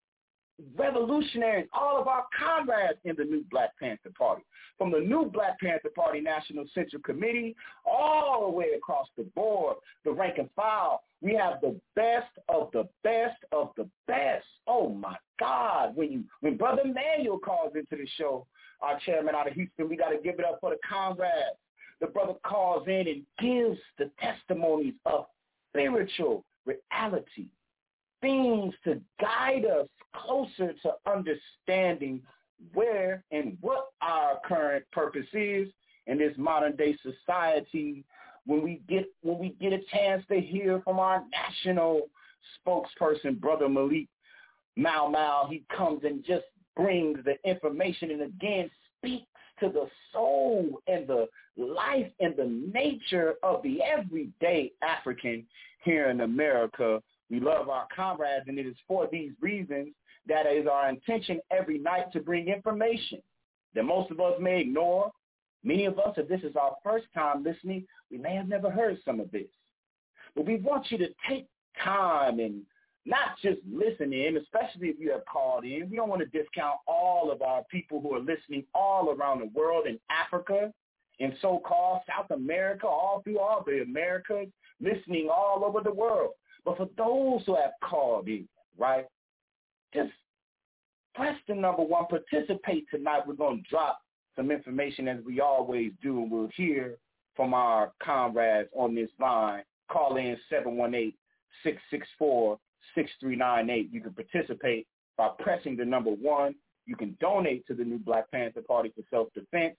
revolutionaries, all of our comrades in the new Black Panther Party. From the new Black Panther Party National Central Committee all the way across the board, the rank and file, we have the best of the best of the best. Oh, my God. When you when Brother Manuel calls into the show, our chairman out of Houston, we got to give it up for the comrades. The brother calls in and gives the testimonies of spiritual reality, things to guide us closer to understanding where and what our current purpose is in this modern day society when we get when we get a chance to hear from our national spokesperson, Brother Malik Mau Mau, he comes and just brings the information and again speaks to the soul and the life and the nature of the everyday African here in America. We love our comrades, and it is for these reasons that is our intention every night to bring information that most of us may ignore. Many of us, if this is our first time listening, we may have never heard some of this. But we want you to take time and not just listen in, especially if you have called in. We don't want to discount all of our people who are listening all around the world, in Africa, in so-called South America, all through all the Americas, listening all over the world. But for those who have called in, right, just press the number one, participate tonight. We're going to drop some information as we always do, and we'll hear from our comrades on this line. Call in seven one eight, six six four, six three nine eight. You can participate by pressing the number one. You can donate to the new Black Panther Party for self-defense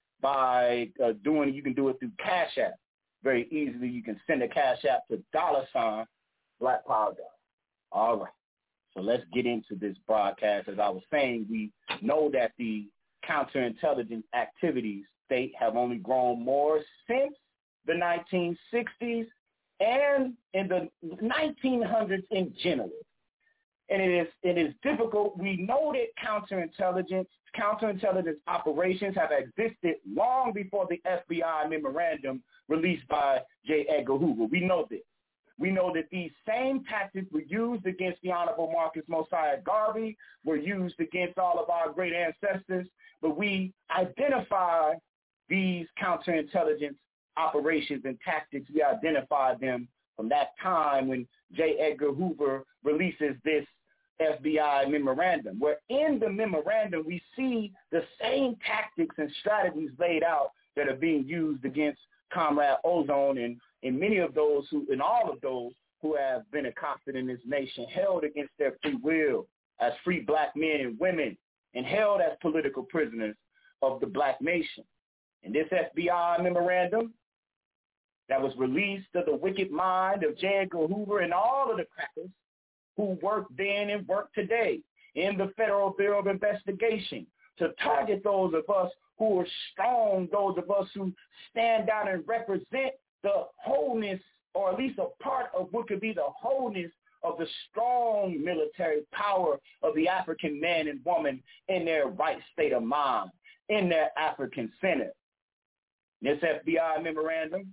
by uh, doing, you can do it through Cash App. Very easily, you can send a Cash App to dollar sign Black Power. All right. So let's get into this broadcast. As I was saying, we know that the counterintelligence activities state have only grown more since the nineteen sixties and in the nineteen hundreds in general. And it is it is difficult. We know that counterintelligence, counterintelligence operations have existed long before the F B I memorandum released by J. Edgar Hoover. We know this. We know that these same tactics were used against the Honorable Marcus Mosiah Garvey, were used against all of our great ancestors, but we identify these counterintelligence operations and tactics. We identify them from that time when J. Edgar Hoover releases this F B I memorandum, where in the memorandum we see the same tactics and strategies laid out that are being used against Comrade Ozone and, and many of those who, and all of those who have been accosted in this nation, held against their free will as free black men and women, and held as political prisoners of the black nation. And this F B I memorandum that was released to the wicked mind of J. Edgar Hoover and all of the crackers who worked then and work today in the Federal Bureau of Investigation to target those of us who are strong, those of us who stand out and represent the wholeness, or at least a part of what could be the wholeness of the strong military power of the African man and woman in their right state of mind, in their African center. This F B I memorandum,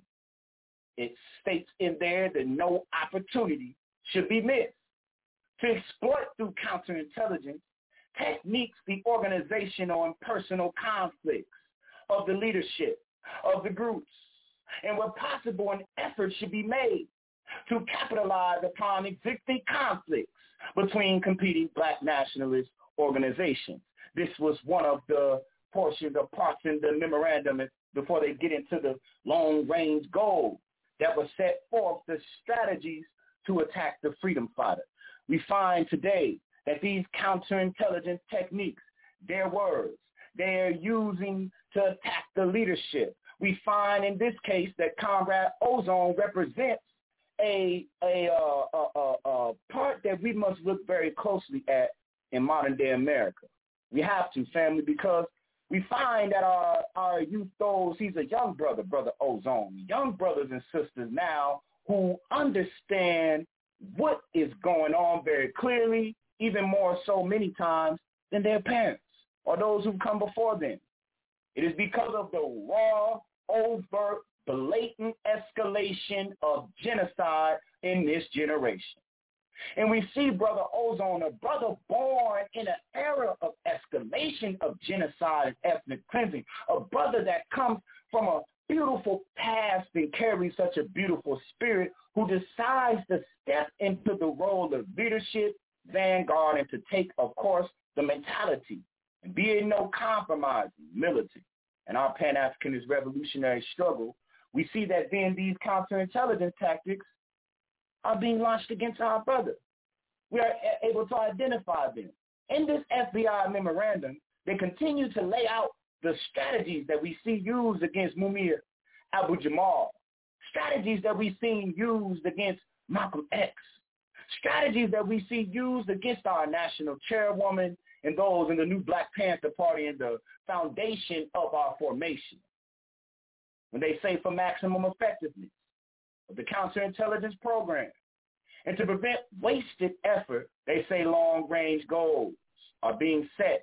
it states in there that no opportunity should be missed to exploit through counterintelligence techniques the organizational and personal conflicts of the leadership of the groups, and where possible an effort should be made to capitalize upon existing conflicts between competing black nationalist organizations. This was one of the portions of parts in the memorandum before they get into the long-range goal that was set forth, the strategies to attack the freedom fighter. We find today that these counterintelligence techniques, their words, they're using to attack the leadership. We find in this case that Comrade Ozone represents a, a, uh, a, a, a part that we must look very closely at in modern-day America. We have to, family, because we find that our, our youth, those, he's a young brother, Brother Ozone, young brothers and sisters now who understand what is going on very clearly, even more so many times than their parents or those who come before them. It is because of the raw, overt, blatant escalation of genocide in this generation. And we see Brother Ozone, a brother born in an era of escalation of genocide and ethnic cleansing, a brother that comes from a beautiful past and carries such a beautiful spirit, who decides to step into the role of leadership, vanguard, and to take, of course, the mentality and be in no compromising militant. And our Pan-Africanist revolutionary struggle, we see that then these counterintelligence tactics are being launched against our brother. We are able to identify them. In this F B I memorandum, they continue to lay out the strategies that we see used against Mumia Abu-Jamal, strategies that we've seen used against Malcolm X, strategies that we see used against our national chairwoman and those in the new Black Panther Party and the foundation of our formation. When they say for maximum effectiveness of the counterintelligence program and to prevent wasted effort, they say long-range goals are being set.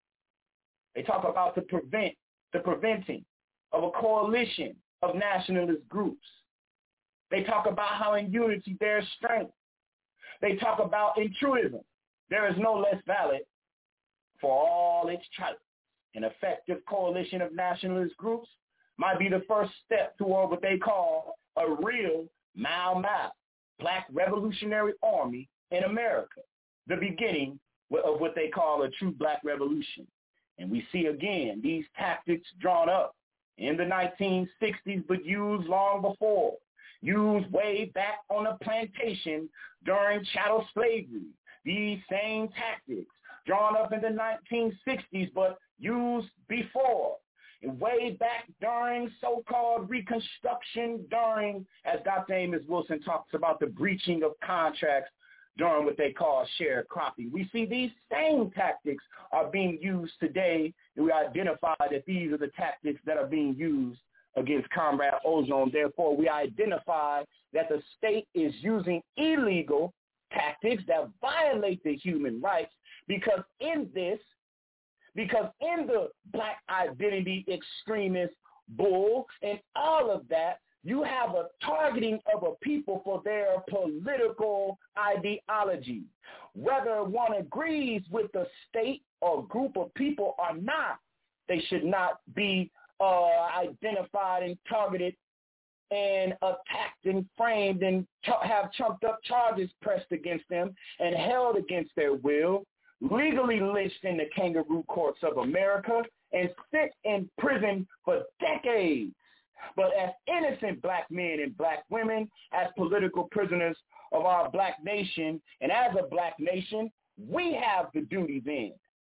They talk about the prevent, the preventing of a coalition of nationalist groups. They talk about how in unity there is strength. They talk about in truism, there is no less valid for all its trite. An effective coalition of nationalist groups might be the first step toward what they call a real Mau Mau, Black Revolutionary Army in America, the beginning of what they call a true Black revolution. And we see again these tactics drawn up in the nineteen sixties, but used long before, used way back on the plantation during chattel slavery. These same tactics drawn up in the nineteen sixties, but used before, and way back during so-called Reconstruction, during, as Doctor Amos Wilson talks about, the breaching of contracts during what they call sharecropping. We see these same tactics are being used today, and we identify that these are the tactics that are being used against Comrade Ozone. Therefore, we identify that the state is using illegal tactics that violate the human rights because in this, because in the Black identity extremist bull and all of that, you have a targeting of a people for their political ideology. Whether one agrees with the state or group of people or not, they should not be uh, identified and targeted and attacked and framed and ch- have trumped up charges pressed against them and held against their will, legally lynched in the kangaroo courts of America and sit in prison for decades. But as innocent Black men and Black women, as political prisoners of our Black nation, and as a Black nation, we have the duty then.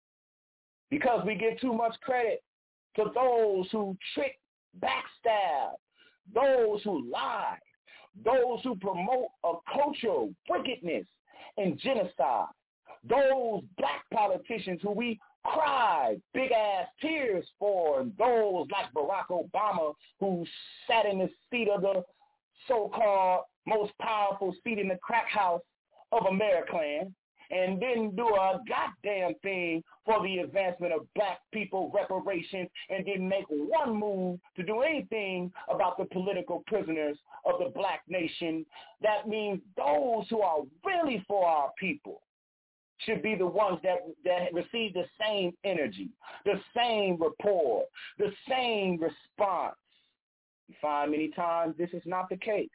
Because we give too much credit to those who trick, backstab, those who lie, those who promote a culture of wickedness and genocide, those Black politicians who we cry big-ass tears for, and those like Barack Obama who sat in the seat of the so-called most powerful seat in the crack house of American and didn't do a goddamn thing for the advancement of Black people reparations and didn't make one move to do anything about the political prisoners of the Black nation. That means those who are really for our people should be the ones that, that receive the same energy, the same rapport, the same response. We find many times this is not the case.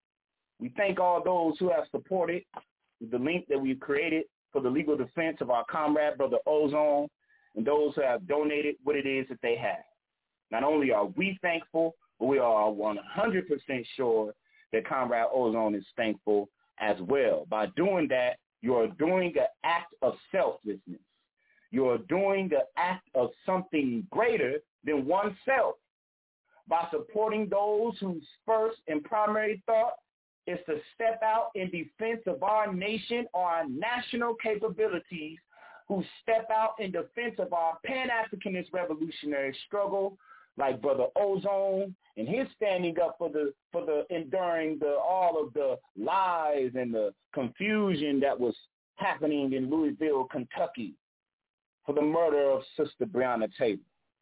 We thank all those who have supported the link that we've created for the legal defense of our comrade, Brother Ozone, and those who have donated what it is that they have. Not only are we thankful, but we are one hundred percent sure that Comrade Ozone is thankful as well. By doing that, you are doing an act of selflessness. You are doing the act of something greater than oneself by supporting those whose first and primary thought is to step out in defense of our nation or our national capabilities, who step out in defense of our Pan-Africanist revolutionary struggle, like Brother Ozone and his standing up for the for the enduring the all of the lies and the confusion that was happening in Louisville, Kentucky, for the murder of Sister Breonna Taylor,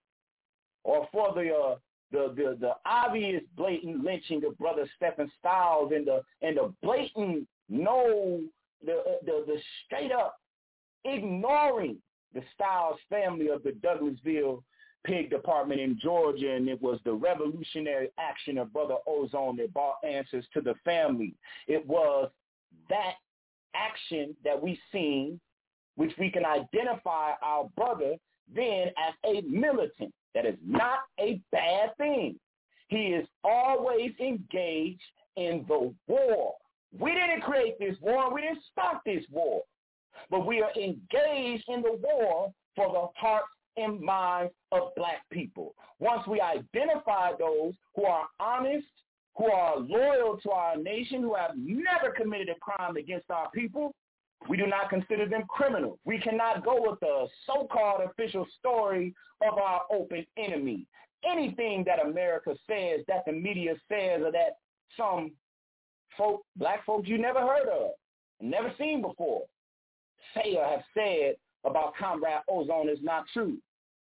or for the uh, the the the obvious blatant lynching of Brother Stephen Stiles and the and the blatant no the the the straight up ignoring the Stiles family of the Douglasville Pig Department in Georgia, and it was the revolutionary action of Brother Ozone that brought answers to the family. It was that action that we seen, which we can identify our brother then as a militant. That is not a bad thing. He is always engaged in the war. We didn't create this war. We didn't start this war. But we are engaged in the war for the hearts and minds of Black people. Once we identify those who are honest, who are loyal to our nation, who have never committed a crime against our people, we do not consider them criminals. We cannot go with the so-called official story of our open enemy. Anything that America says, that the media says, or that some folk, black folks you never heard of, never seen before, say or have said about Comrade Ozone is not true.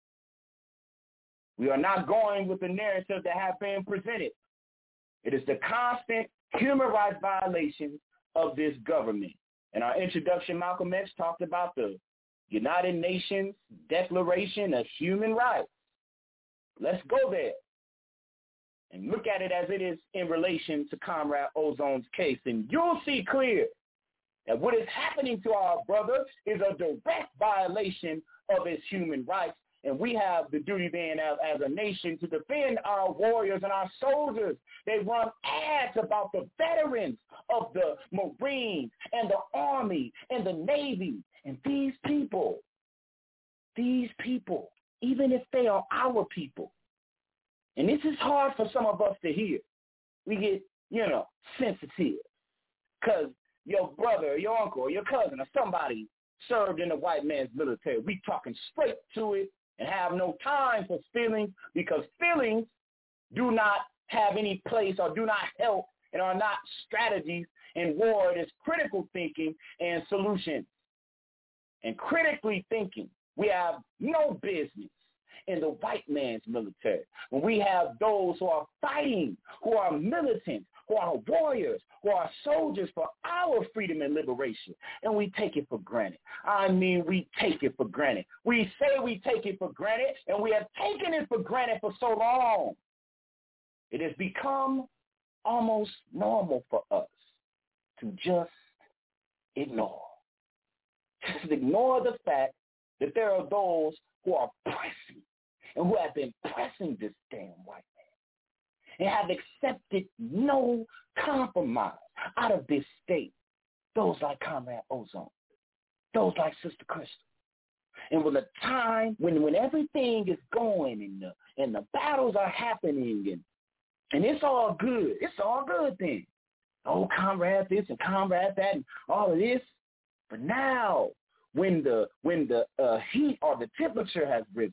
We are not going with the narrative that have been presented. It is the constant human rights violations of this government. In our introduction, Malcolm X talked about the United Nations Declaration of Human Rights. Let's go there and look at it as it is in relation to Comrade Ozone's case, and you'll see clear that what is happening to our brother is a direct violation of his human rights, and we have the duty then as, as a nation to defend our warriors and our soldiers. They run ads about the veterans of the Marines and the Army and the Navy, and these people, these people, even if they are our people, and this is hard for some of us to hear. We get, you know, sensitive because your brother or your uncle or your cousin or somebody served in the white man's military. We talking straight to it and have no time for feelings, because feelings do not have any place or do not help and are not strategies in war. It is critical thinking and solutions. And critically thinking, we have no business in the white man's military. When we have those who are fighting, who are militants, who are warriors, who are soldiers for our freedom and liberation, and we take it for granted. I mean, we take it for granted. We say we take it for granted, and we have taken it for granted for so long. It has become almost normal for us to just ignore. Just ignore the fact that there are those who are pressing and who have been pressing this damn white man and have accepted no compromise out of this state. Those like Comrade Ozone, those like Sister Crystal. And when the time, when, when everything is going and the, and the battles are happening and, and it's all good, it's all good then. Oh, comrade this and comrade that and all of this. But now, when the when the uh, heat or the temperature has risen,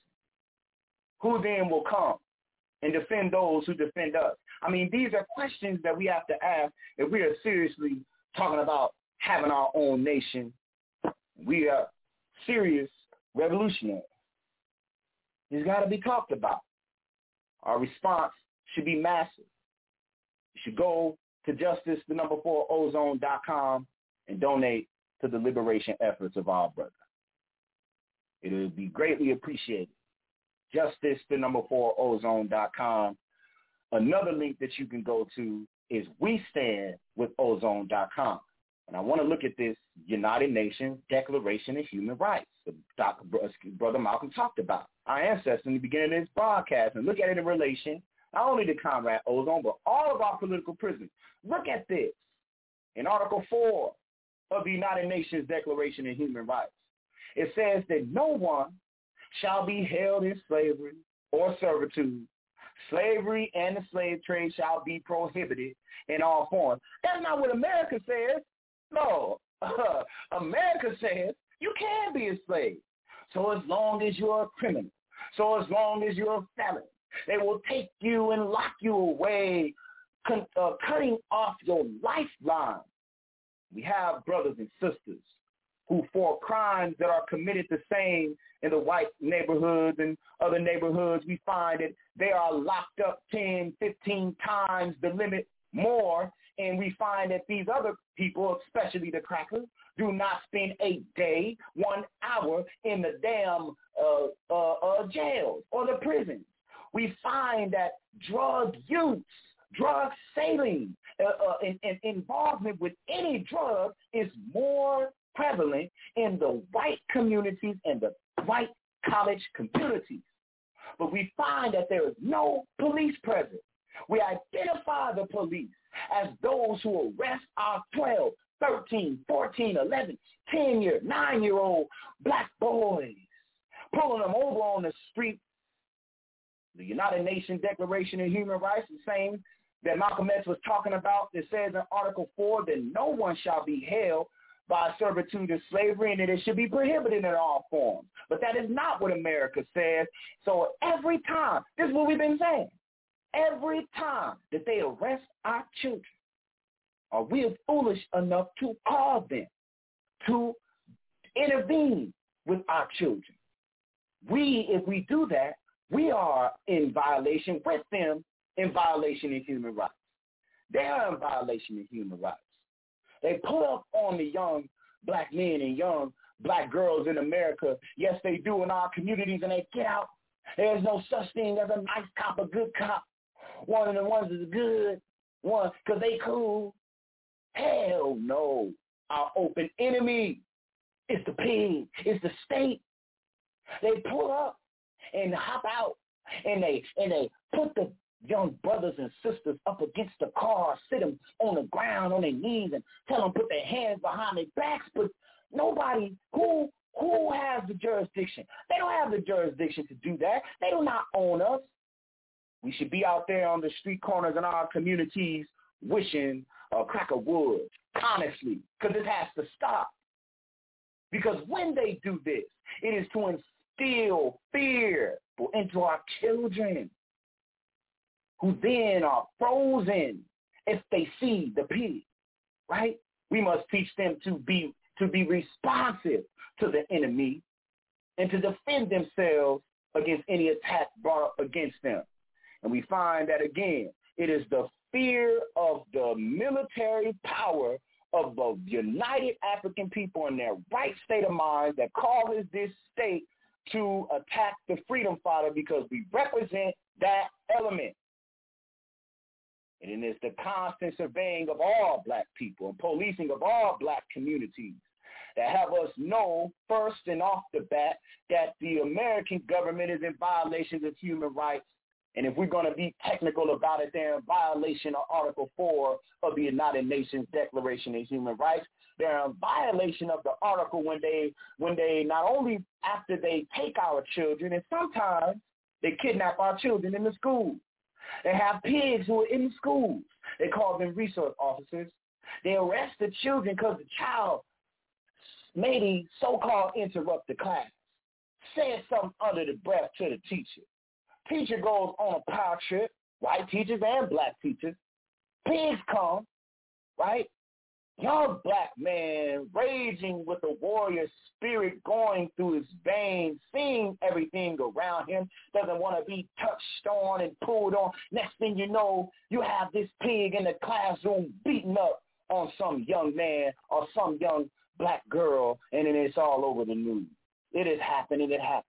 who then will come and defend those who defend us? I mean, these are questions that we have to ask if we are seriously talking about having our own nation. We are serious revolutionaries. It's got to be talked about. Our response should be massive. You should go to justice, the number four, ozone dot com and donate to the liberation efforts of our brother. It would be greatly appreciated. Justice, the number four, ozone dot com. Another link that you can go to is we stand with ozone dot com. And I want to look at this United Nations Declaration of Human Rights that Doctor Brother Malcolm talked about. Our ancestors in the beginning of this broadcast, and look at it in relation not only to Comrade Ozone, but all of our political prisoners. Look at this. In Article four of the United Nations Declaration of Human Rights, it says that no one shall be held in slavery or servitude. Slavery and the slave trade shall be prohibited in all forms. That's not what America says. No. Uh, America says you can be a slave. So as long as you're a criminal, so as long as you're a felon, they will take you and lock you away, con- uh, cutting off your lifeline. We have brothers and sisters who, for crimes that are committed the same in the white neighborhoods and other neighborhoods, we find that they are locked up ten, fifteen times the limit more. And we find that these other people, especially the crackers, do not spend a day, one hour in the damn uh, uh, uh, jails or the prisons. We find that drug use, drug selling, uh, uh, and, and involvement with any drug is more prevalent in the white communities and the white college communities. But we find that there is no police presence. We identify the police as those who arrest our twelve, thirteen, fourteen, eleven, ten-year, nine-year-old black boys, pulling them over on the street. The United Nations Declaration of Human Rights is saying that Malcolm X was talking about that says in Article four that no one shall be held by servitude and slavery and that it should be prohibited in all forms. But that is not what America says. So every time, this is what we've been saying, every time that they arrest our children, are we foolish enough to call them, to intervene with our children? We, if we do that, we are in violation with them, in violation of human rights. They are in violation of human rights. They pull up on the young black men and young black girls in America. Yes, they do in our communities, and they get out. There's no such thing as a nice cop, a good cop. One of the ones is good, one because they cool. Hell no. Our open enemy is the pig, is the state. They pull up and hop out, and they and they put the young brothers and sisters up against the car, sit them on the ground on their knees and tell them put their hands behind their backs. But nobody, who who has the jurisdiction? They don't have the jurisdiction to do that. They do not own us. We should be out there on the street corners in our communities wishing a crack of wood, honestly, because it has to stop. Because when they do this, it is to instill fear into our children, who then are frozen if they see the pig, right? We must teach them to be to be responsive to the enemy and to defend themselves against any attack brought up against them. And we find that, again, it is the fear of the military power of the United African people in their right state of mind that causes this state to attack the freedom fighter, because we represent that element. And it is the constant surveying of all black people and policing of all black communities that have us know first and off the bat that the American government is in violation of human rights. And if we're going to be technical about it, they're in violation of Article four of the United Nations Declaration of Human Rights. They're in violation of the article when they, when they not only after they take our children, and sometimes they kidnap our children in the schools. They have pigs who are in the schools. They call them resource officers. They arrest the children because the child maybe so-called interrupt the class, said something under the breath to the teacher. Teacher goes on a power trip, white teachers and black teachers. Pigs come, right? Young black man raging with a warrior spirit going through his veins, seeing everything around him, doesn't want to be touched on and pulled on. Next thing you know, you have this pig in the classroom beating up on some young man or some young black girl, and then it's all over the news. It is happening, it happens.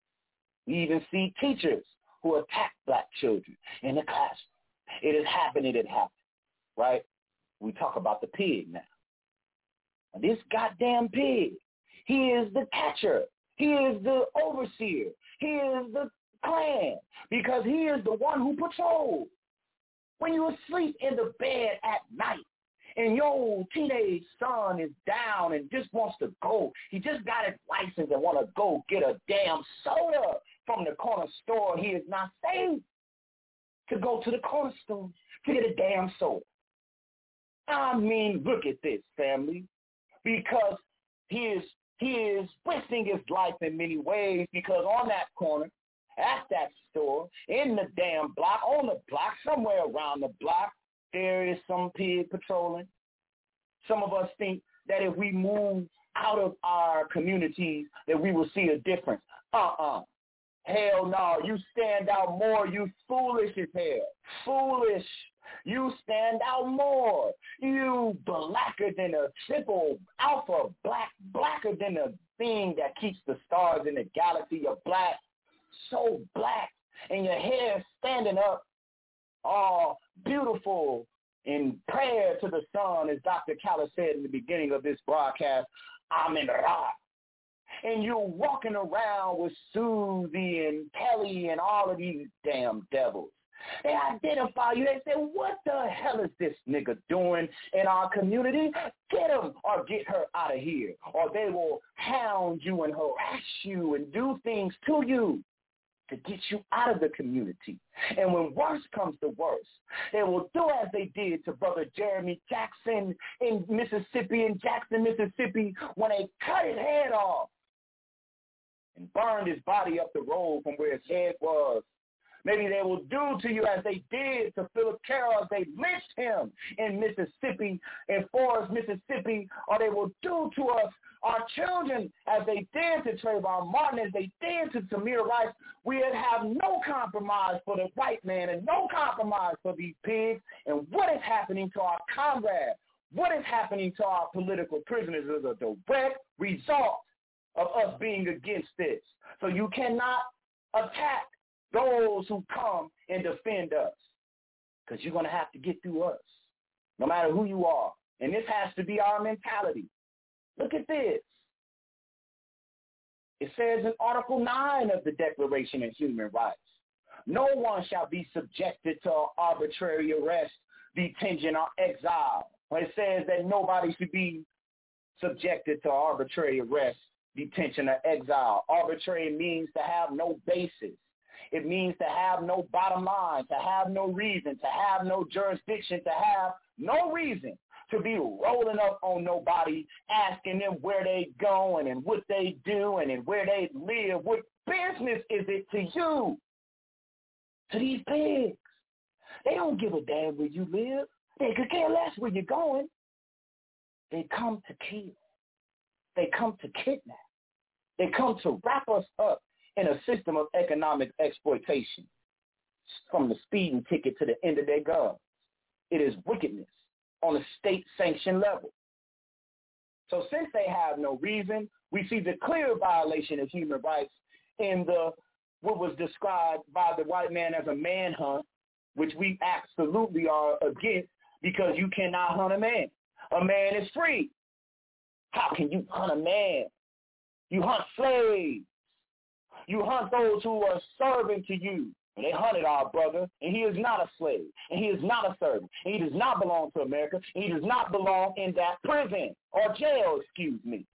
We even see teachers who attack black children in the classroom. It is happening, it happens, right? We talk about the pig now. And this goddamn pig, he is the catcher. He is the overseer. He is the clan, because he is the one who patrols. When you're asleep in the bed at night and your teenage son is down and just wants to go, he just got his license and want to go get a damn soda from the corner store, he is not safe to go to the corner store to get a damn soda. I mean, look at this, family, because he is he is risking his life in many ways, because on that corner, at that store, in the damn block, on the block, somewhere around the block, there is some pig patrolling. Some of us think that if we move out of our communities, that we will see a difference. Uh-uh. Hell no. You stand out more. You foolish as hell. Foolish. You stand out more. You blacker than a triple alpha black, blacker than the thing that keeps the stars in the galaxy. You're black, so black, and your hair standing up, all beautiful in prayer to the sun, as Doctor Khaled said in the beginning of this broadcast, Amen Ra. And you're walking around with Susie and Kelly and all of these damn devils. They identify you. They say, what the hell is this nigga doing in our community? Get him or get her out of here. Or they will hound you and harass you and do things to you. to get you out of the community. And when worse comes to worse, they will do as they did to Brother Jeremy Jackson in Mississippi, in Jackson, Mississippi, when they cut his head off and burned his body up the road from where his head was. Maybe they will do to you as they did to Philip Carroll as they lynched him in Mississippi, in Forest, Mississippi, or they will do to us, our children, as they did to Trayvon Martin, as they did to Tamir Rice. We have no compromise for the white man and no compromise for these pigs. And what is happening to our comrades? What is happening to our political prisoners is a direct result of us being against this. So you cannot attack those who come and defend us, because you're going to have to get through us, no matter who you are. And this has to be our mentality. Look at this. It says in Article nine of the Declaration of Human Rights, no one shall be subjected to arbitrary arrest, detention, or exile. It says that nobody should be subjected to arbitrary arrest, detention, or exile. Arbitrary means to have no basis. It means to have no bottom line, to have no reason, to have no jurisdiction, to have no reason to be rolling up on nobody, asking them where they going and what they do and where they live. What business is it to you? To these pigs. They don't give a damn where you live. They could care less where you're going. They come to kill. They come to kidnap. They come to wrap us up in a system of economic exploitation, from the speeding ticket to the end of their guns. It is wickedness on a state-sanctioned level. So since they have no reason, we see the clear violation of human rights in the what was described by the white man as a manhunt, which we absolutely are against, because you cannot hunt a man. A man is free. How can you hunt a man? You hunt slaves. You hunt those who are serving to you. And they hunted our brother, and he is not a slave, and he is not a servant, and he does not belong to America, and he does not belong in that prison or jail, excuse me.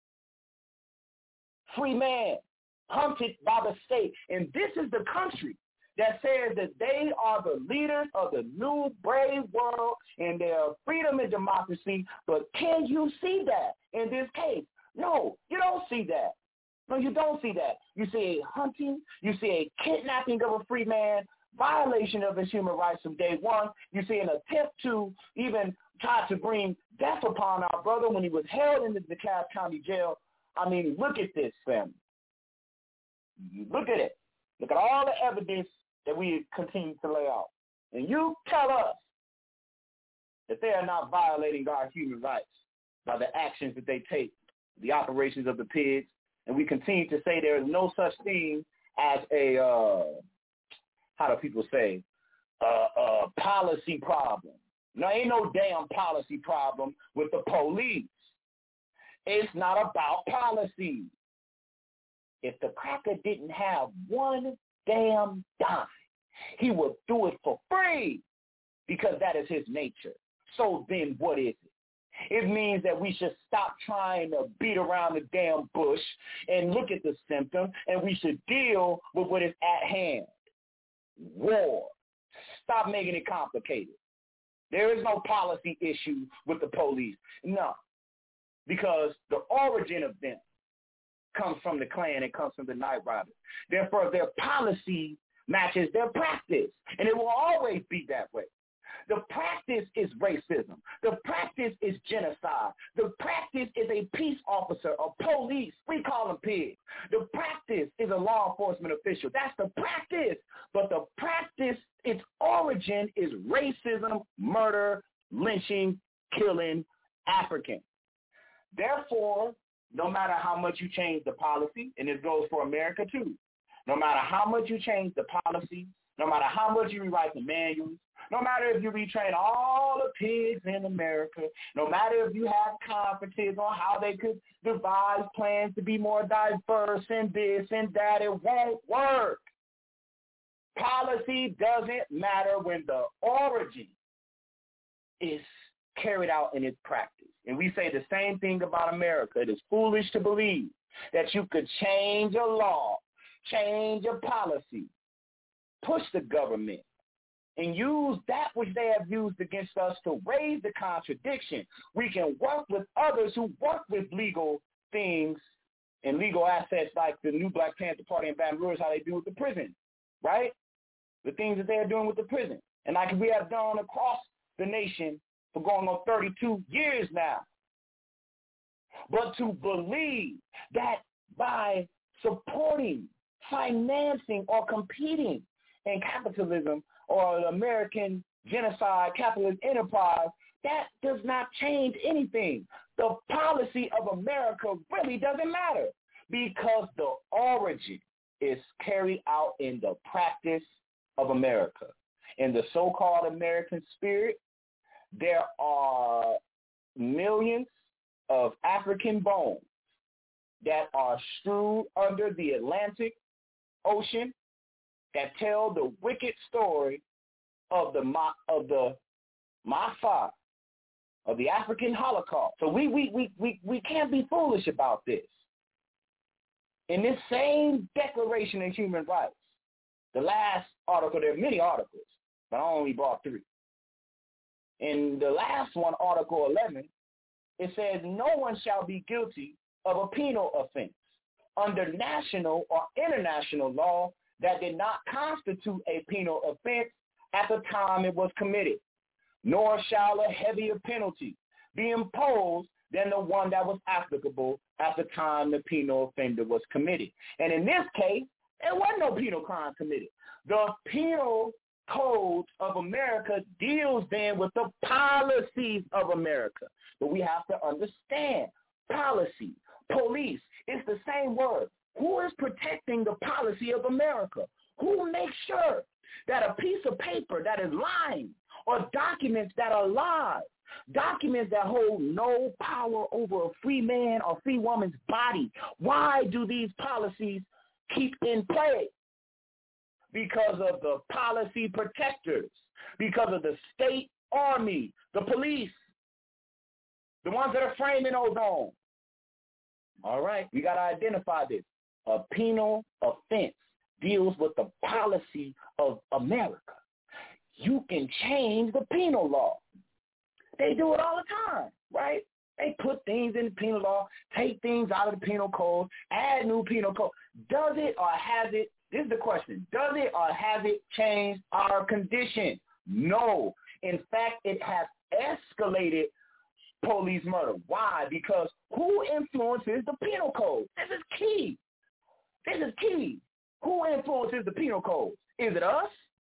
Free man, hunted by the state. And this is the country that says that they are the leaders of the new brave world and their freedom and democracy. But can you see that in this case? No, you don't see that. No, you don't see that. You see a hunting, you see a kidnapping of a free man, violation of his human rights from day one. You see an attempt to even try to bring death upon our brother when he was held in the DeKalb County Jail. I mean, look at this, family. Look at it. Look at all the evidence that we continue to lay out. And you tell us that they are not violating our human rights by the actions that they take, the operations of the pigs. And we continue to say there is no such thing as a, uh, how do people say, uh, uh, policy problem. No, ain't no damn policy problem with the police. It's not about policy. If the cracker didn't have one damn dime, he would do it for free, because that is his nature. So then what is it? It means that we should stop trying to beat around the damn bush and look at the symptom, and we should deal with what is at hand. War. Stop making it complicated. There is no policy issue with the police. No. Because the origin of them comes from the Klan, it comes from the Night Riders. Therefore, their policy matches their practice, and it will always be that way. The practice is racism. The practice is genocide. The practice is a peace officer, a police. We call them pigs. The practice is a law enforcement official. That's the practice. But the practice, its origin is racism, murder, lynching, killing Africans. Therefore, no matter how much you change the policy, and this goes for America too, no matter how much you change the policy, no matter how much you rewrite the manuals, no matter if you retrain all the pigs in America, no matter if you have conferences on how they could devise plans to be more diverse and this and that, it won't work. Policy doesn't matter when the origin is carried out in its practice. And we say the same thing about America. It is foolish to believe that you could change a law, change a policy, push the government and use that which they have used against us to raise the contradiction. We can work with others who work with legal things and legal assets like the new Black Panther Party in Baton Rouge, how they do with the prison, right? The things that they're doing with the prison. And like we have done across the nation for going on thirty-two years now. But to believe that by supporting, financing, or competing in capitalism or the American genocide capitalist enterprise, that does not change anything. The policy of America really doesn't matter because the origin is carried out in the practice of America. In the so-called American spirit, there are millions of African bones that are strewed under the Atlantic Ocean that tell the wicked story of the of the Maasai, of the African Holocaust. So we we we we we can't be foolish about this. In this same Declaration of Human Rights, the last article, there are many articles, but I only brought three. In the last one, Article eleven, it says no one shall be guilty of a penal offense under national or international law that did not constitute a penal offense at the time it was committed, nor shall a heavier penalty be imposed than the one that was applicable at the time the penal offender was committed. And in this case, there was no penal crime committed. The Penal Code of America deals then with the policies of America. But we have to understand policy, police, it's the same word. Who is protecting the policy of America? Who makes sure that a piece of paper that is lying or documents that are lies, documents that hold no power over a free man or free woman's body, why do these policies keep in play? Because of the policy protectors, because of the state army, the police, the ones that are framing ozone. All right, we got to identify this. A penal offense deals with the policy of America. You can change the penal law. They do it all the time, right? They put things in the penal law, take things out of the penal code, add new penal code. Does it or has it, this is the question, does it or has it changed our condition? No. In fact, it has escalated police murder. Why? Because who influences the penal code? This is key. This is key. Who influences the penal code? Is it us?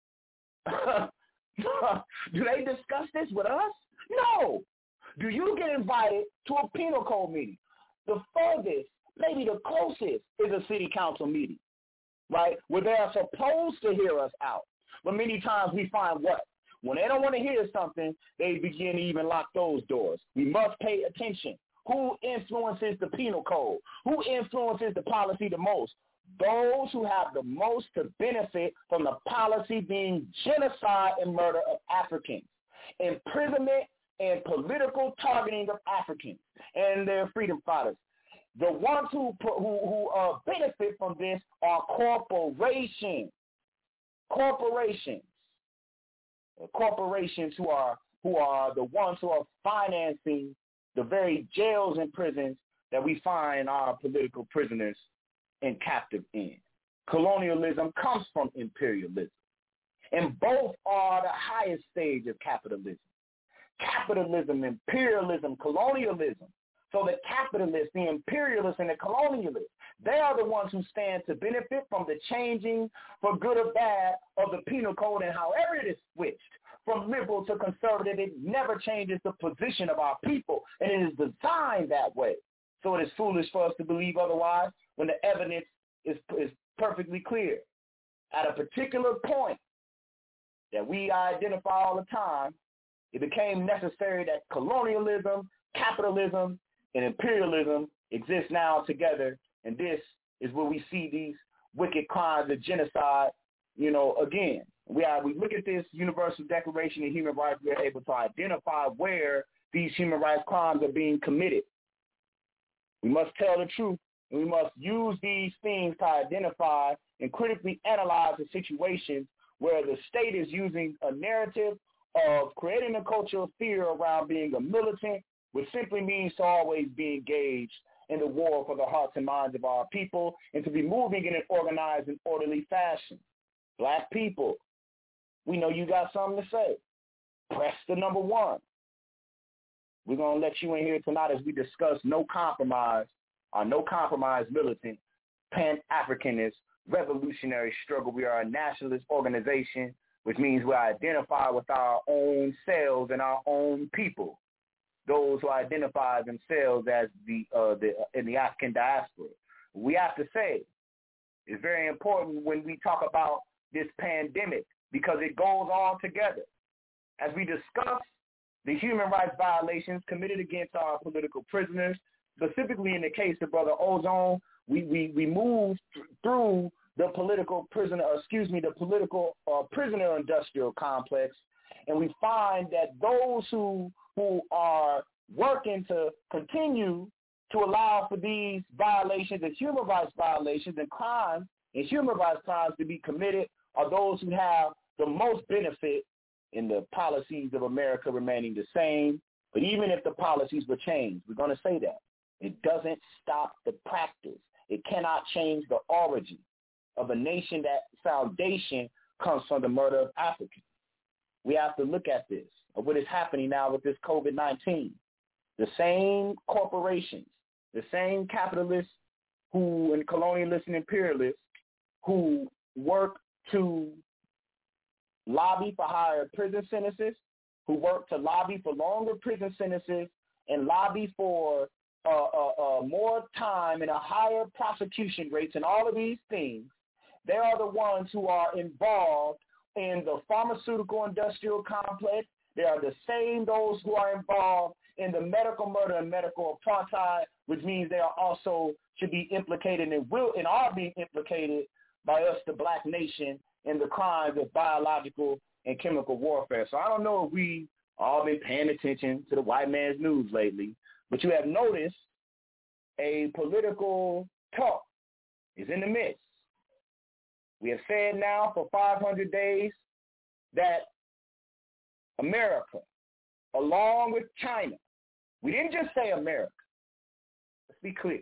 Do they discuss this with us? No. Do you get invited to a penal code meeting? The furthest, maybe the closest, is a city council meeting, right, where they are supposed to hear us out. But many times we find what? When they don't want to hear something, they begin to even lock those doors. We must pay attention. Who influences the penal code? Who influences the policy the most? Those who have the most to benefit from the policy being genocide and murder of Africans, imprisonment and political targeting of Africans and their freedom fighters. The ones who who, who uh, benefit from this are corporations. Corporations. Corporations who are who are the ones who are financing the very jails and prisons that we find our political prisoners and captive in. Colonialism comes from imperialism. And both are the highest stage of capitalism. Capitalism, imperialism, colonialism. So the capitalists, the imperialists, and the colonialists, they are the ones who stand to benefit from the changing for good or bad of the penal code, and however it is switched from liberal to conservative, it never changes the position of our people, and it is designed that way. So it is foolish for us to believe otherwise when the evidence is, is perfectly clear. At a particular point that we identify all the time, it became necessary that colonialism, capitalism, and imperialism exist now together, and this is where we see these wicked crimes of genocide, you know, again. We are, we look at this Universal Declaration of Human Rights, we're able to identify where these human rights crimes are being committed. We must tell the truth, and we must use these things to identify and critically analyze the situations where the state is using a narrative of creating a culture of fear around being a militant, which simply means to always be engaged in the war for the hearts and minds of our people and to be moving in an organized and orderly fashion. Black people, we know you got something to say. Press the number one. We're going to let you in here tonight as we discuss No Compromise, our No Compromise militant, Pan-Africanist, revolutionary struggle. We are a nationalist organization, which means we identify with our own selves and our own people, those who identify themselves as the, uh, the in the African diaspora. We have to say it's very important when we talk about this pandemic because it goes all together. As we discuss the human rights violations committed against our political prisoners, specifically in the case of Brother Ozone, we we, we moved th- through the political prisoner, excuse me, the political uh, prisoner industrial complex, and we find that those who who are working to continue to allow for these violations and human rights violations and crimes and human rights crimes to be committed are those who have the most benefit in the policies of America remaining the same. But even if the policies were changed, we're going to say that. It doesn't stop the practice. It cannot change the origin of a nation that foundation comes from the murder of Africans. We have to look at this, of what is happening now with this COVID nineteen. The same corporations, the same capitalists who, and colonialists and imperialists who work to lobby for higher prison sentences, who work to lobby for longer prison sentences and lobby for uh, uh, uh, more time and a higher prosecution rates and all of these things, they are the ones who are involved in the pharmaceutical industrial complex. They are the same those who are involved in the medical murder and medical apartheid, which means they are also should be implicated and will and are being implicated by us, the black nation, in the crimes of biological and chemical warfare. So I don't know if we all been paying attention to the white man's news lately, but you have noticed a political talk is in the midst. We have said now for five hundred days that America, along with China, we didn't just say America. Let's be clear.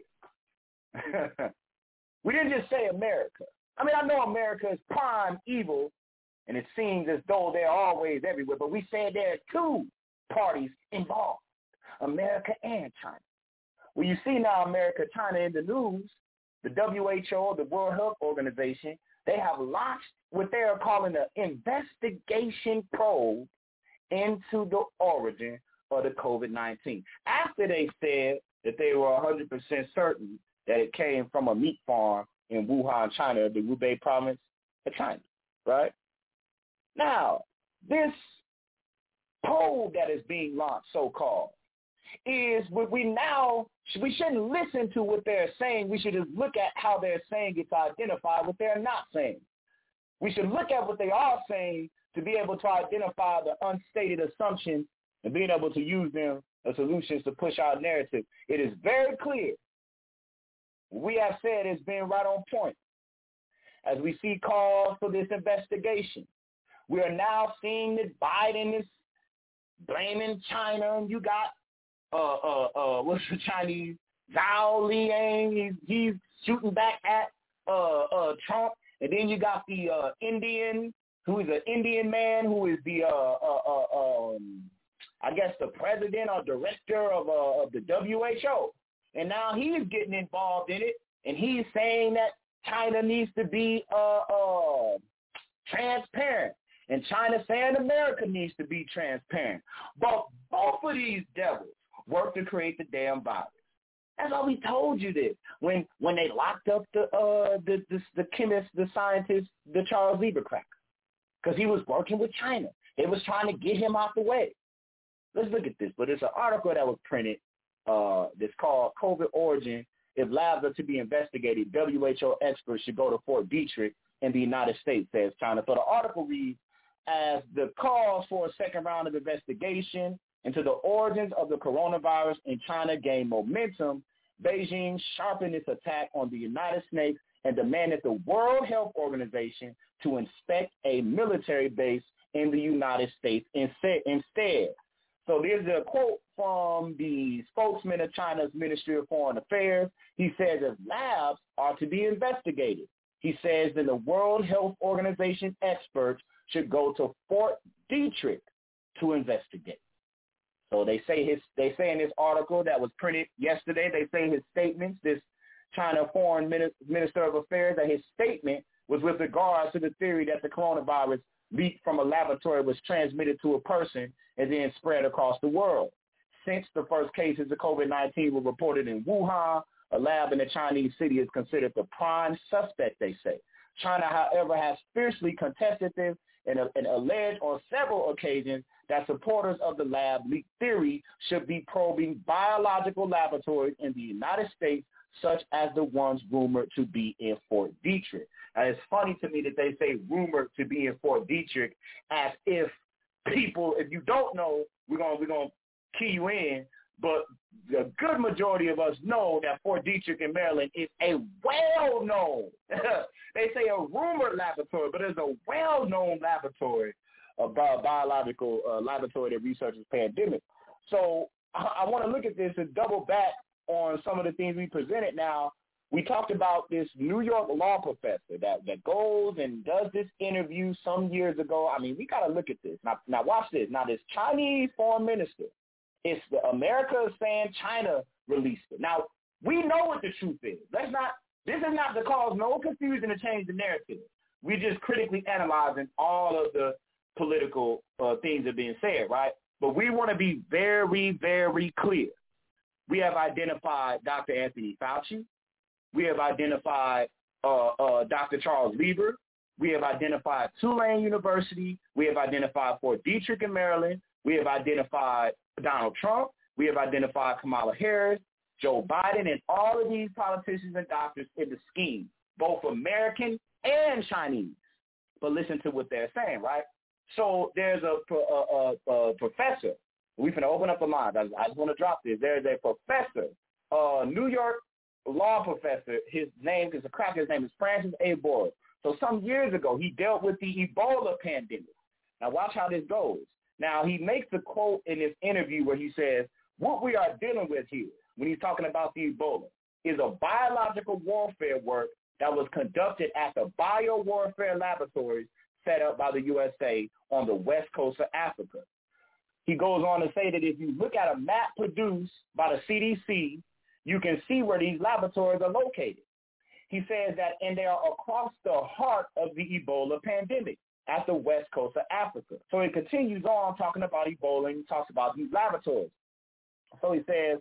We didn't just say America. I mean, I know America is prime evil, and it seems as though they're always everywhere, but we said there are two parties involved, America and China. Well, you see now America, China in the news, the W H O, the World Health Organization, they have launched what they are calling an investigation probe into the origin of the COVID nineteen. After they said that they were one hundred percent certain that it came from a meat farm in Wuhan, China, the Hubei province of China, right? Now, this probe that is being launched, so-called, is what we now, we shouldn't listen to what they're saying. We should just look at how they're saying it to identify what they're not saying. We should look at what they are saying to be able to identify the unstated assumptions and being able to use them as solutions to push our narrative. It is very clear. We have said it's been right on point. As we see calls for this investigation, we are now seeing that Biden is blaming China, and you got uh uh uh what's the Chinese Zhao Liang? He's he's shooting back at uh uh Trump, and then you got the uh Indian who is an Indian man who is the uh uh, uh um I guess the president or director of uh, of the W H O. And now he's getting involved in it, and he's saying that China needs to be uh, uh, transparent, and China saying America needs to be transparent. But both of these devils work to create the damn virus. That's all we told you this when when they locked up the uh, the, the the chemist, the scientist, the Charles Liebercracker, because he was working with China. They was trying to get him out the way. Let's look at this. But it's an article that was printed. Uh, that's called COVID Origin. If labs are to be investigated, W H O experts should go to Fort Detrick in the United States, says China. So the article reads, as the calls for a second round of investigation into the origins of the coronavirus in China gain momentum, Beijing sharpened its attack on the United States and demanded the World Health Organization to inspect a military base in the United States instead. So there's a quote from the spokesman of China's Ministry of Foreign Affairs. He says that labs are to be investigated. He says that the World Health Organization experts should go to Fort Detrick to investigate. So they say his, they say in this article that was printed yesterday, they say his statements, this China Foreign Minister of Affairs, that his statement was with regards to the theory that the coronavirus leaked from a laboratory was transmitted to a person and then spread across the world. Since the first cases of COVID nineteen were reported in Wuhan, a lab in the Chinese city is considered the prime suspect, they say. China, however, has fiercely contested this and, and alleged on several occasions that supporters of the lab leak theory should be probing biological laboratories in the United States, such as the ones rumored to be in Fort Detrick. Now, it's funny to me that they say rumored to be in Fort Detrick, as if people, if you don't know, we're going we're going to key you in, but the good majority of us know that Fort Detrick in Maryland is a well-known, they say a rumored laboratory, but it's a well-known laboratory, a bi- biological uh, laboratory that researches pandemic. So I, I want to look at this and double back on some of the things we presented. Now, we talked about this New York law professor that, that goes and does this interview some years ago. I mean, we got to look at this. Now, now watch this. Now, this Chinese foreign minister, it's the America is saying China released it. Now, we know what the truth is. Let's not, this is not to cause no confusion to change the narrative. We're just critically analyzing all of the political uh, things that are being said, right? But we want to be very, very clear. We have identified Doctor Anthony Fauci. We have identified uh, uh, Doctor Charles Lieber. We have identified Tulane University. We have identified Fort Detrick in Maryland. We have identified Donald Trump. We have identified Kamala Harris, Joe Biden, and all of these politicians and doctors in the scheme, both American and Chinese. But listen to what they're saying, right? So there's a, a, a, a professor. We're going to open up the lines. I, I just want to drop this. There's a professor, a New York law professor. His name is a crack. His name is Francis A. Boyle. So some years ago, he dealt with the Ebola pandemic. Now watch how this goes. Now he makes a quote in this interview where he says, what we are dealing with here, when he's talking about the Ebola, is a biological warfare work that was conducted at the biowarfare laboratories set up by the U S A on the west coast of Africa. He goes on to say that if you look at a map produced by the C D C, you can see where these laboratories are located. He says that, and they are across the heart of the Ebola pandemic at the west coast of Africa. So he continues on talking about Ebola, and he talks about these laboratories. So he says,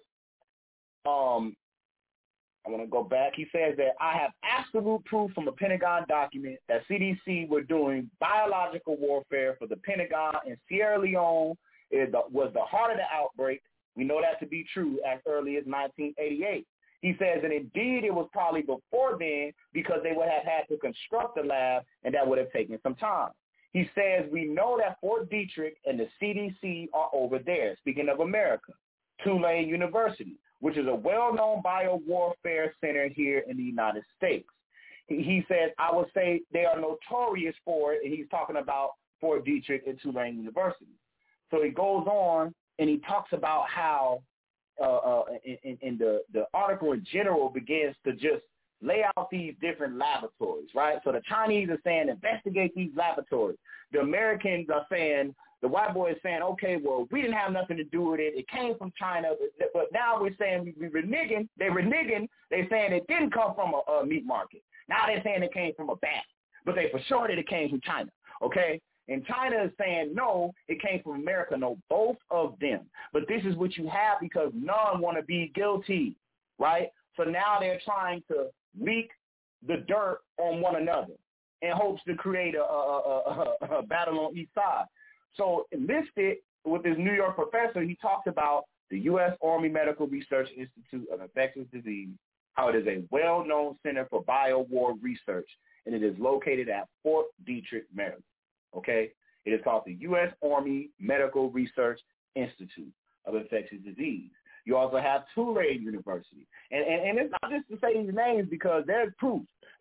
um, I want to go back. He says that I have absolute proof from a Pentagon document that C D C were doing biological warfare for the Pentagon in Sierra Leone. It was the heart of the outbreak. We know that to be true as early as nineteen eighty-eight. He says that indeed it was probably before then because they would have had to construct the lab, and that would have taken some time. He says we know that Fort Detrick and the C D C are over there. Speaking of America, Tulane University, which is a well-known biowarfare center here in the United States. He, he says, I would say they are notorious for it, and he's talking about Fort Detrick and Tulane University. So he goes on, and he talks about how uh, uh, in, in the, the article in general begins to just lay out these different laboratories, right? So the Chinese are saying investigate these laboratories. The Americans are saying, the white boy is saying, okay, well, we didn't have nothing to do with it. It came from China, but, but now we're saying we, we reneging. They're reneging. They're saying it didn't come from a, a meat market. Now they're saying it came from a bat, but they for sure that it came from China, okay? And China is saying, no, it came from America. No, both of them. But this is what you have because none want to be guilty, right? So now they're trying to leak the dirt on one another in hopes to create a, a, a, a battle on each side. So listed with this New York professor, he talks about the U S Army Medical Research Institute of Infectious Disease, how it is a well-known center for biowar research, and it is located at Fort Detrick, Maryland. Okay? It is called the U S Army Medical Research Institute of Infectious Disease. You also have Tulane University. And, and, and it's not just to say these names because there's proof.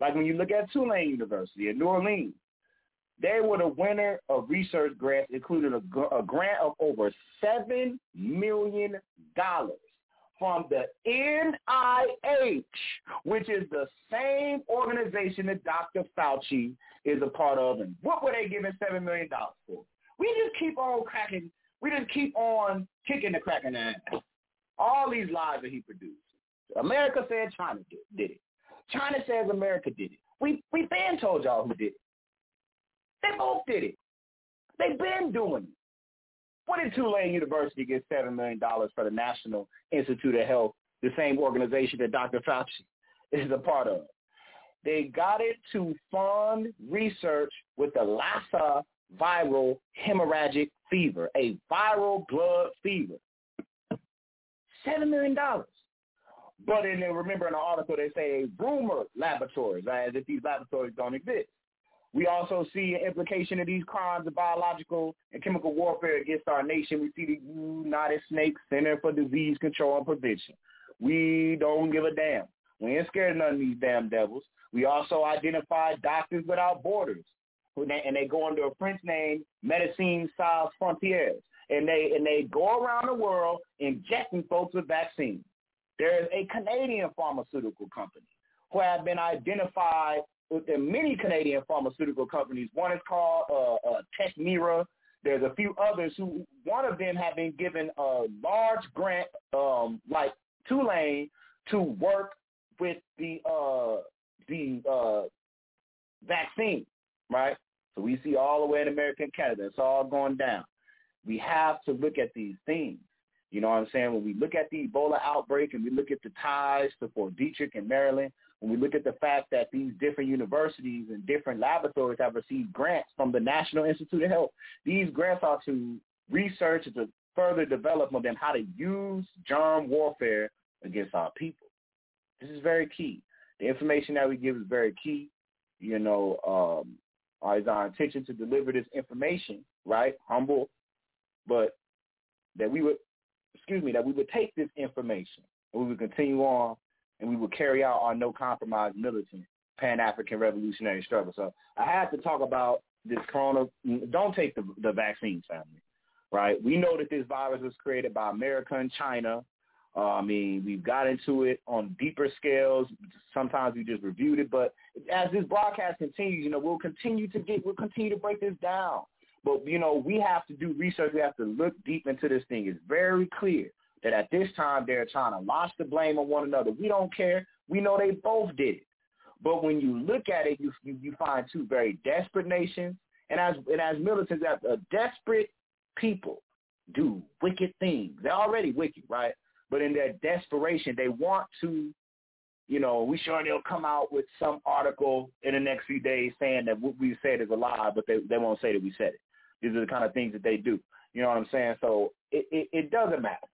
Like when you look at Tulane University in New Orleans, they were the winner of research grants, including a, a grant of over seven million dollars from the N I H, which is the same organization that Doctor Fauci is a part of. And what were they giving seven million dollars for? We just keep on cracking, we just keep on kicking the crack in the ass. All these lies that he produced. America said China did, did it. China says America did it. We we been told y'all who did it. They both did it. They've been doing it. What did Tulane University get seven million dollars for the National Institute of Health, the same organization that Doctor Fauci is a part of? They got it to fund research with the Lassa viral hemorrhagic fever, a viral blood fever. seven million dollars. But in the, remember in the article they say rumor laboratories, right, as if these laboratories don't exist. We also see an implication of these crimes of biological and chemical warfare against our nation. We see the United States Center for Disease Control and Prevention. We don't give a damn. We ain't scared of none of these damn devils. We also identify Doctors Without Borders, and they go under a French name, Médecins Sans Frontières, and they and they go around the world injecting folks with vaccines. There is a Canadian pharmaceutical company who have been identified with the many Canadian pharmaceutical companies. One is called uh, uh, Techmira. There's a few others who, one of them have been given a large grant, um, like Tulane, to work with the uh, the uh, vaccine, right? So we see all the way in America and Canada. It's all going down. We have to look at these things. You know what I'm saying? When we look at the Ebola outbreak and we look at the ties to Fort Detrick in Maryland, when we look at the fact that these different universities and different laboratories have received grants from the National Institute of Health, these grants are to research and to further develop on them how to use germ warfare against our people. This is very key. The information that we give is very key. You know, um, it's our intention to deliver this information, right? Humble, but that we would, excuse me, that we would take this information and we would continue on and we would carry out our no-compromise militant Pan-African revolutionary struggle. So I had to talk about this corona. Don't take the, the vaccine, family, right? We know that this virus was created by America and China. Uh, I mean, we've got into it on deeper scales. Sometimes we just reviewed it. But as this broadcast continues, you know, we'll continue to get, we'll continue to break this down. But, you know, we have to do research. We have to look deep into this thing. It's very clear that at this time they're trying to launch the blame on one another. We don't care. We know they both did it. But when you look at it, you you, you find two very desperate nations. And as and as militants, a desperate people do wicked things. They're already wicked, right? But in their desperation, they want to, you know, we sure they'll come out with some article in the next few days saying that what we said is a lie, but they, they won't say that we said it. These are the kind of things that they do. You know what I'm saying? So it, it, it doesn't matter.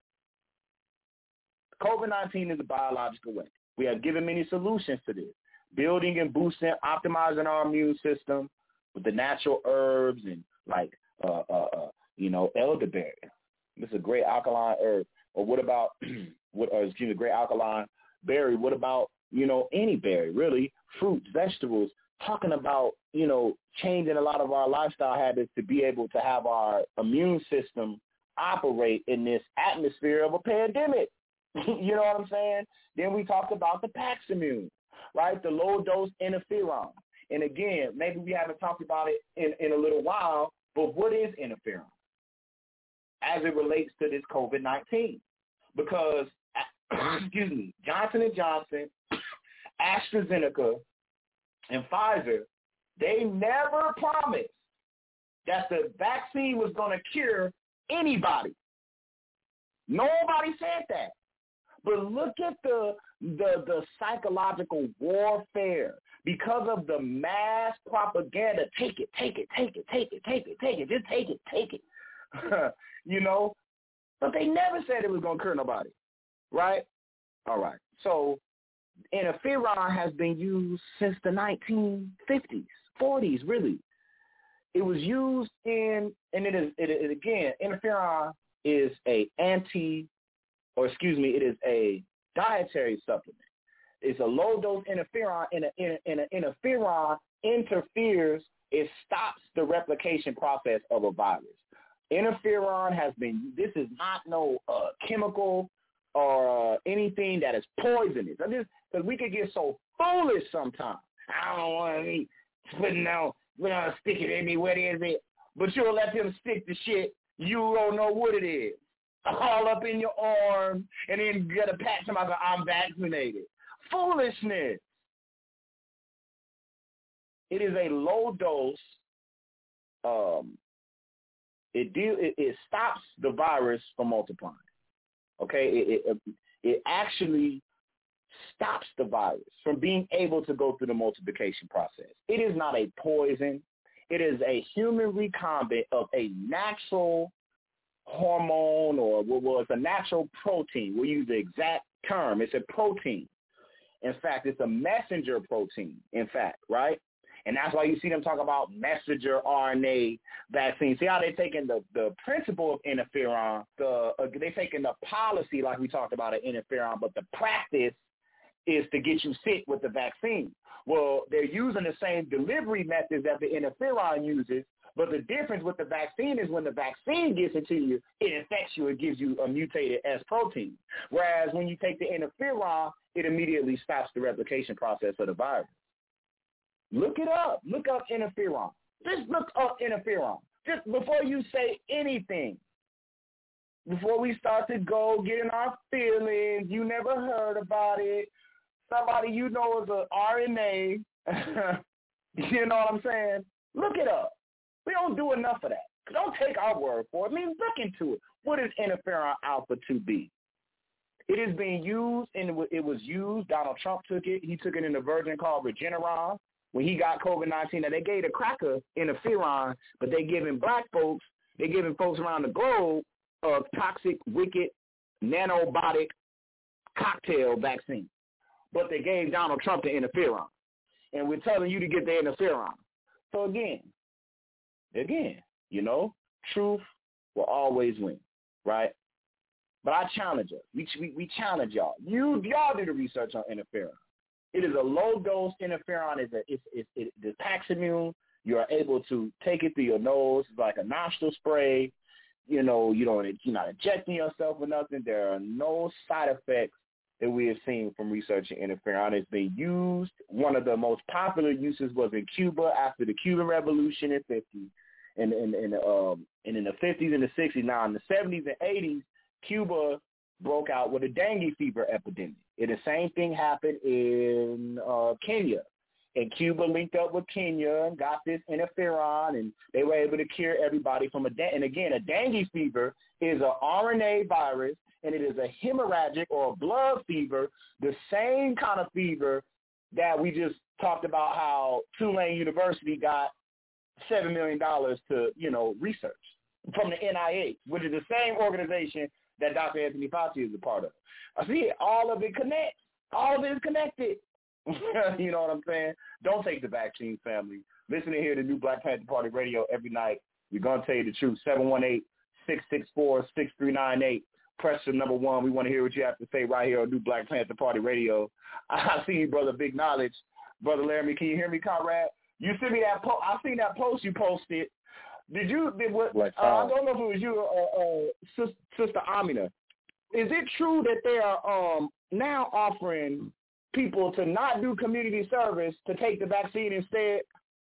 COVID nineteen is a biological weapon. We have given many solutions to this. Building and boosting, optimizing our immune system with the natural herbs and like, uh, uh, uh, you know, elderberry. This is a great alkaline herb. Or what about, what, or excuse me, great alkaline berry? What about, you know, any berry, really? Fruits, vegetables, talking about, you know, changing a lot of our lifestyle habits to be able to have our immune system operate in this atmosphere of a pandemic. You know what I'm saying? Then we talked about the Paximune, right? The low-dose interferon. And again, maybe we haven't talked about it in, in a little while, but what is interferon as it relates to this COVID nineteen? Because, excuse me, Johnson and Johnson, AstraZeneca, and Pfizer, they never promised that the vaccine was going to cure anybody. Nobody said that. But look at the, the the psychological warfare because of the mass propaganda. Take it, take it, take it, take it, take it, take it, just take it, take it. You know, but they never said it was going to cure nobody, right? All right. So interferon has been used since the nineteen fifties, forties, really. It was used in, and it is, it, it again, interferon is a anti, or excuse me, it is a dietary supplement It's a low-dose interferon, and an in, in, interferon interferes, it stops the replication process of a virus. Interferon has been, this is not no uh, chemical or uh, anything that is poisonous. Because we could get so foolish sometimes. I don't want to be putting out, we're going to stick it in me, what is it? But you'll let them stick the shit, you don't know what it is. All up in your arm, and then get a pat somebody, I'm vaccinated. Foolishness. It is a low dose. Um, it deal. It, it stops the virus from multiplying. Okay, it, it it actually stops the virus from being able to go through the multiplication process. It is not a poison. It is a human recombinant of a natural hormone, or what was a natural protein. We'll use the exact term. It's a protein. In fact, it's a messenger protein, in fact, right? And that's why you see them talk about messenger R N A vaccines. See how they're taking the, the principle of interferon, the uh, they're taking the policy like we talked about of interferon, but the practice is to get you sick with the vaccine. Well, they're using the same delivery methods that the interferon uses, but the difference with the vaccine is when the vaccine gets into you, it infects you, it gives you a mutated S protein. Whereas when you take the interferon, it immediately stops the replication process of the virus. Look it up. Look up interferon. Just look up interferon. Just before you say anything. Before we start to go get in our feelings, you never heard about it. Somebody you know is an R N A. You know what I'm saying? Look it up. We don't do enough of that. Don't take our word for it. I mean, look into it. What is interferon alpha two B? It is being used, and it was used. Donald Trump took it. He took it in a version called Regeneron. When he got COVID nineteen, and they gave the cracker interferon, but they giving black folks, they giving folks around the globe a toxic, wicked, nanobotic cocktail vaccine. But they gave Donald Trump the interferon. And we're telling you to get the interferon. So again, again, you know, truth will always win, right? But I challenge us. We, we, we challenge y'all. You, y'all do the research on interferon. It is a low-dose interferon. It's, a, it's, it's, it, it's Paximune. You are able to take it through your nose. It's like a nostril spray. You know, you don't, you're not injecting yourself or nothing. There are no side effects that we have seen from researching interferon. It's been used. One of the most popular uses was in Cuba after the Cuban Revolution in fifty, and in, in, in, um, and in the fifties and the sixties. Now, in the seventies and eighties, Cuba broke out with a dengue fever epidemic. And the same thing happened in uh, Kenya. And Cuba linked up with Kenya and got this interferon, and they were able to cure everybody from a dengue. And again, a dengue fever is an R N A virus, and it is a hemorrhagic or a blood fever, the same kind of fever that we just talked about how Tulane University got seven million dollars to, you know, research from the N I H, which is the same organization that Doctor Anthony Fauci is a part of. I see it. All of it connects. All of it is connected. You know what I'm saying? Don't take the vaccine, family. Listen to hear the new Black Panther Party radio every night. We're going to tell you the truth. seven one eight, six six four, six three nine eight. Press the number one. We want to hear what you have to say right here on new Black Panther Party radio. I see you, Brother Big Knowledge. Brother Laramie, can you hear me, Conrad? You sent me that post. I seen that post you posted. Did you, did what, uh, I don't know if it was you or uh, uh, Sister Amina. Is it true that they are um, now offering people to not do community service to take the vaccine instead?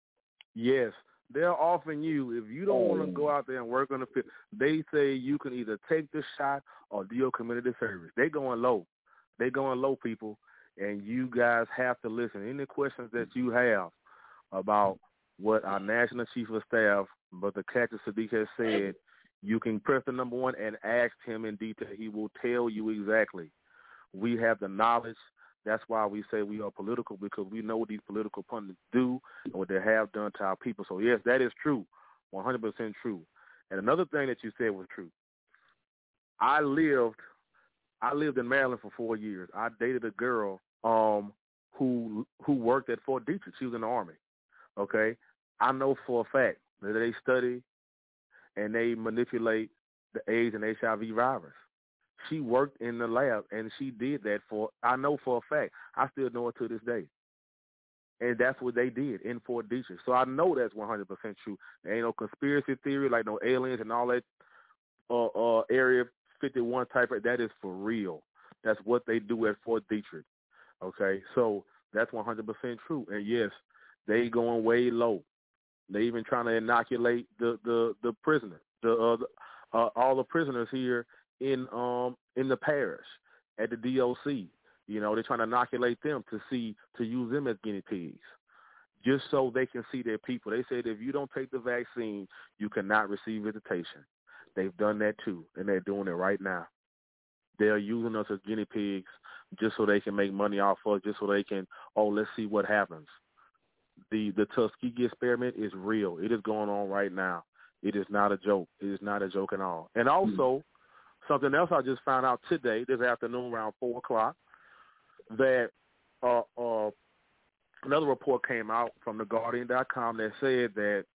Yes. They're offering you, if you don't oh. want to go out there and work on the field, they say you can either take the shot or do your community service. They going low. They going low, people, and you guys have to listen. Any questions that you have about what our National Chief of Staff, Brother Cassius Sadiq, has said, you can press the number one and ask him in detail. He will tell you exactly. We have the knowledge. That's why we say we are political, because we know what these political pundits do and what they have done to our people. So, yes, that is true, one hundred percent true. And another thing that you said was true. I lived I lived in Maryland for four years. I dated a girl um, who who worked at Fort Detrick. She was in the Army, okay? I know for a fact that they study and they manipulate the AIDS and H I V virus. She worked in the lab, and she did that for, I know for a fact. I still know it to this day. And that's what they did in Fort Detrick. So I know that's one hundred percent true. There ain't no conspiracy theory like no aliens and all that uh, uh, Area fifty-one type of, that is for real. That's what they do at Fort Detrick. Okay, so that's one hundred percent true. And yes, they going way low. They even trying to inoculate the the the prisoner, the, uh, the uh, all the prisoners here in um in the parish at the D O C. You know, they're trying to inoculate them to see to use them as guinea pigs, just so they can see their people. They said if you don't take the vaccine, you cannot receive visitation. They've done that too, and they're doing it right now. They're using us as guinea pigs just so they can make money off of us, just so they can, oh, let's see what happens. The the Tuskegee experiment is real. It is going on right now. It is not a joke. It is not a joke at all. And also, mm-hmm. something else I just found out today, this afternoon around four o'clock, that uh, uh, another report came out from the Guardian dot com that said that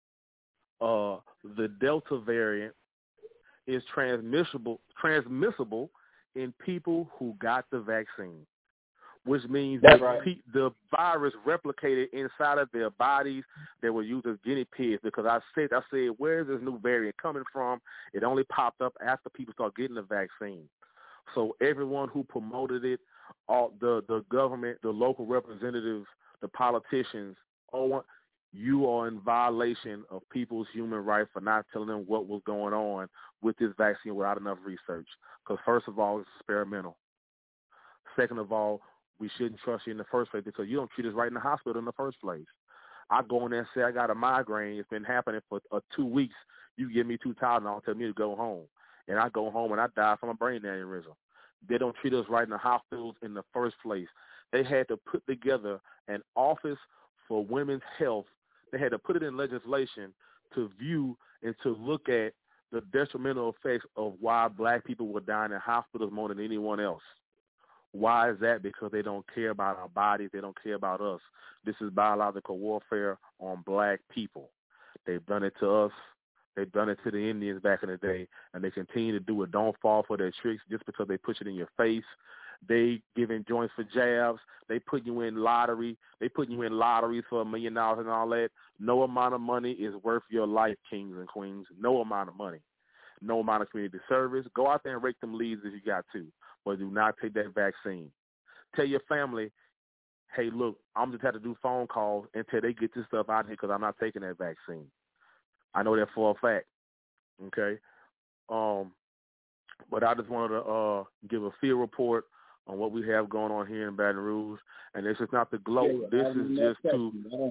uh, the Delta variant is transmissible transmissible in people who got the vaccine, which means That's that right. pe- the virus replicated inside of their bodies. They were used as guinea pigs because I said, I said, where is this new variant coming from? It only popped up after people started getting the vaccine. So everyone who promoted it, all the, the government, the local representatives, the politicians, all you are in violation of people's human rights for not telling them what was going on with this vaccine without enough research. Because first of all, it's experimental. Second of all, we shouldn't trust you in the first place because you don't treat us right in the hospital in the first place. I go in there and say, I got a migraine. It's been happening for uh, two weeks. You give me two Tylenol and tell me to go home. And I go home and I die from a brain aneurysm. They don't treat us right in the hospitals in the first place. They had to put together an office for women's health. They had to put it in legislation to view and to look at the detrimental effects of why black people were dying in hospitals more than anyone else. Why is that? Because they don't care about our bodies. They don't care about us. This is biological warfare on black people. They've done it to us. They've done it to the Indians back in the day, and they continue to do it. Don't fall for their tricks just because they push it in your face. They giving joints for jabs. They put you in lottery. They putting you in lotteries for a million dollars and all that. No amount of money is worth your life, kings and queens. No amount of money. No amount of community service. Go out there and rake them leaves if you got to, but do not take that vaccine. Tell your family, hey, look, I'm just have to do phone calls until they get this stuff out here because I'm not taking that vaccine. I know that for a fact, okay? Um, but I just wanted to uh, give a field report on what we have going on here in Baton Rouge. And this is not the gloat. Yeah, this is just to,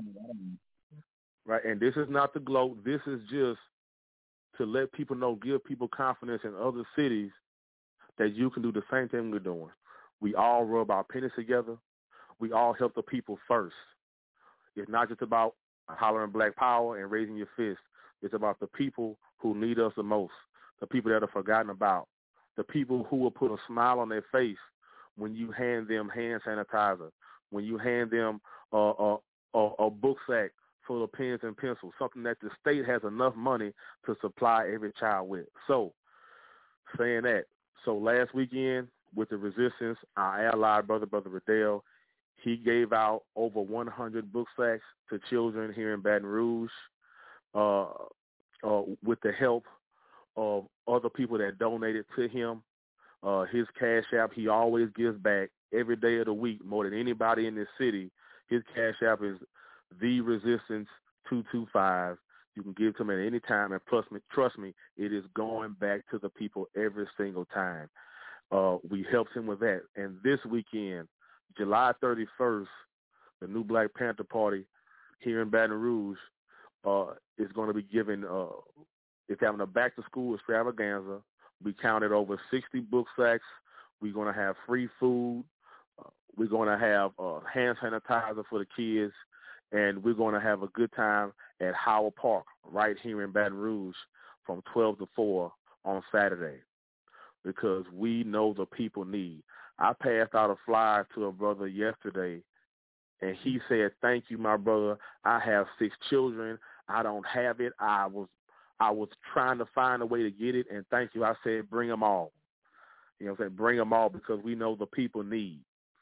right, and this is not the gloat. This is just to let people know, give people confidence in other cities that you can do the same thing we're doing. We all rub our pennies together. We all help the people first. It's not just about hollering black power and raising your fist. It's about the people who need us the most, the people that are forgotten about, the people who will put a smile on their face when you hand them hand sanitizer, when you hand them a, a, a, a book sack full of pens and pencils, something that the state has enough money to supply every child with. So, saying that, so last weekend with the resistance, our ally, brother, Brother Riddell, he gave out over one hundred book sacks to children here in Baton Rouge uh, uh, with the help of other people that donated to him. Uh, his Cash App, he always gives back every day of the week more than anybody in this city. His Cash App is The Resistance two two five. You can give to him at any time, and plus, me, trust me, it is going back to the people every single time. Uh, we helped him with that. And this weekend, July thirty-first, the new Black Panther Party here in Baton Rouge uh, is going to be giving, uh, it's having a back-to-school extravaganza. We counted over sixty book sacks. We're going to have free food. Uh, we're going to have uh, hand sanitizer for the kids. And we're going to have a good time at Howard Park right here in Baton Rouge from twelve to four on Saturday because we know the people need. I passed out a flyer to a brother yesterday, and he said, thank you, my brother. I have six children. I don't have it. I was I was trying to find a way to get it, and thank you. I said, bring them all. You know what I'm saying? Bring them all because we know the people need.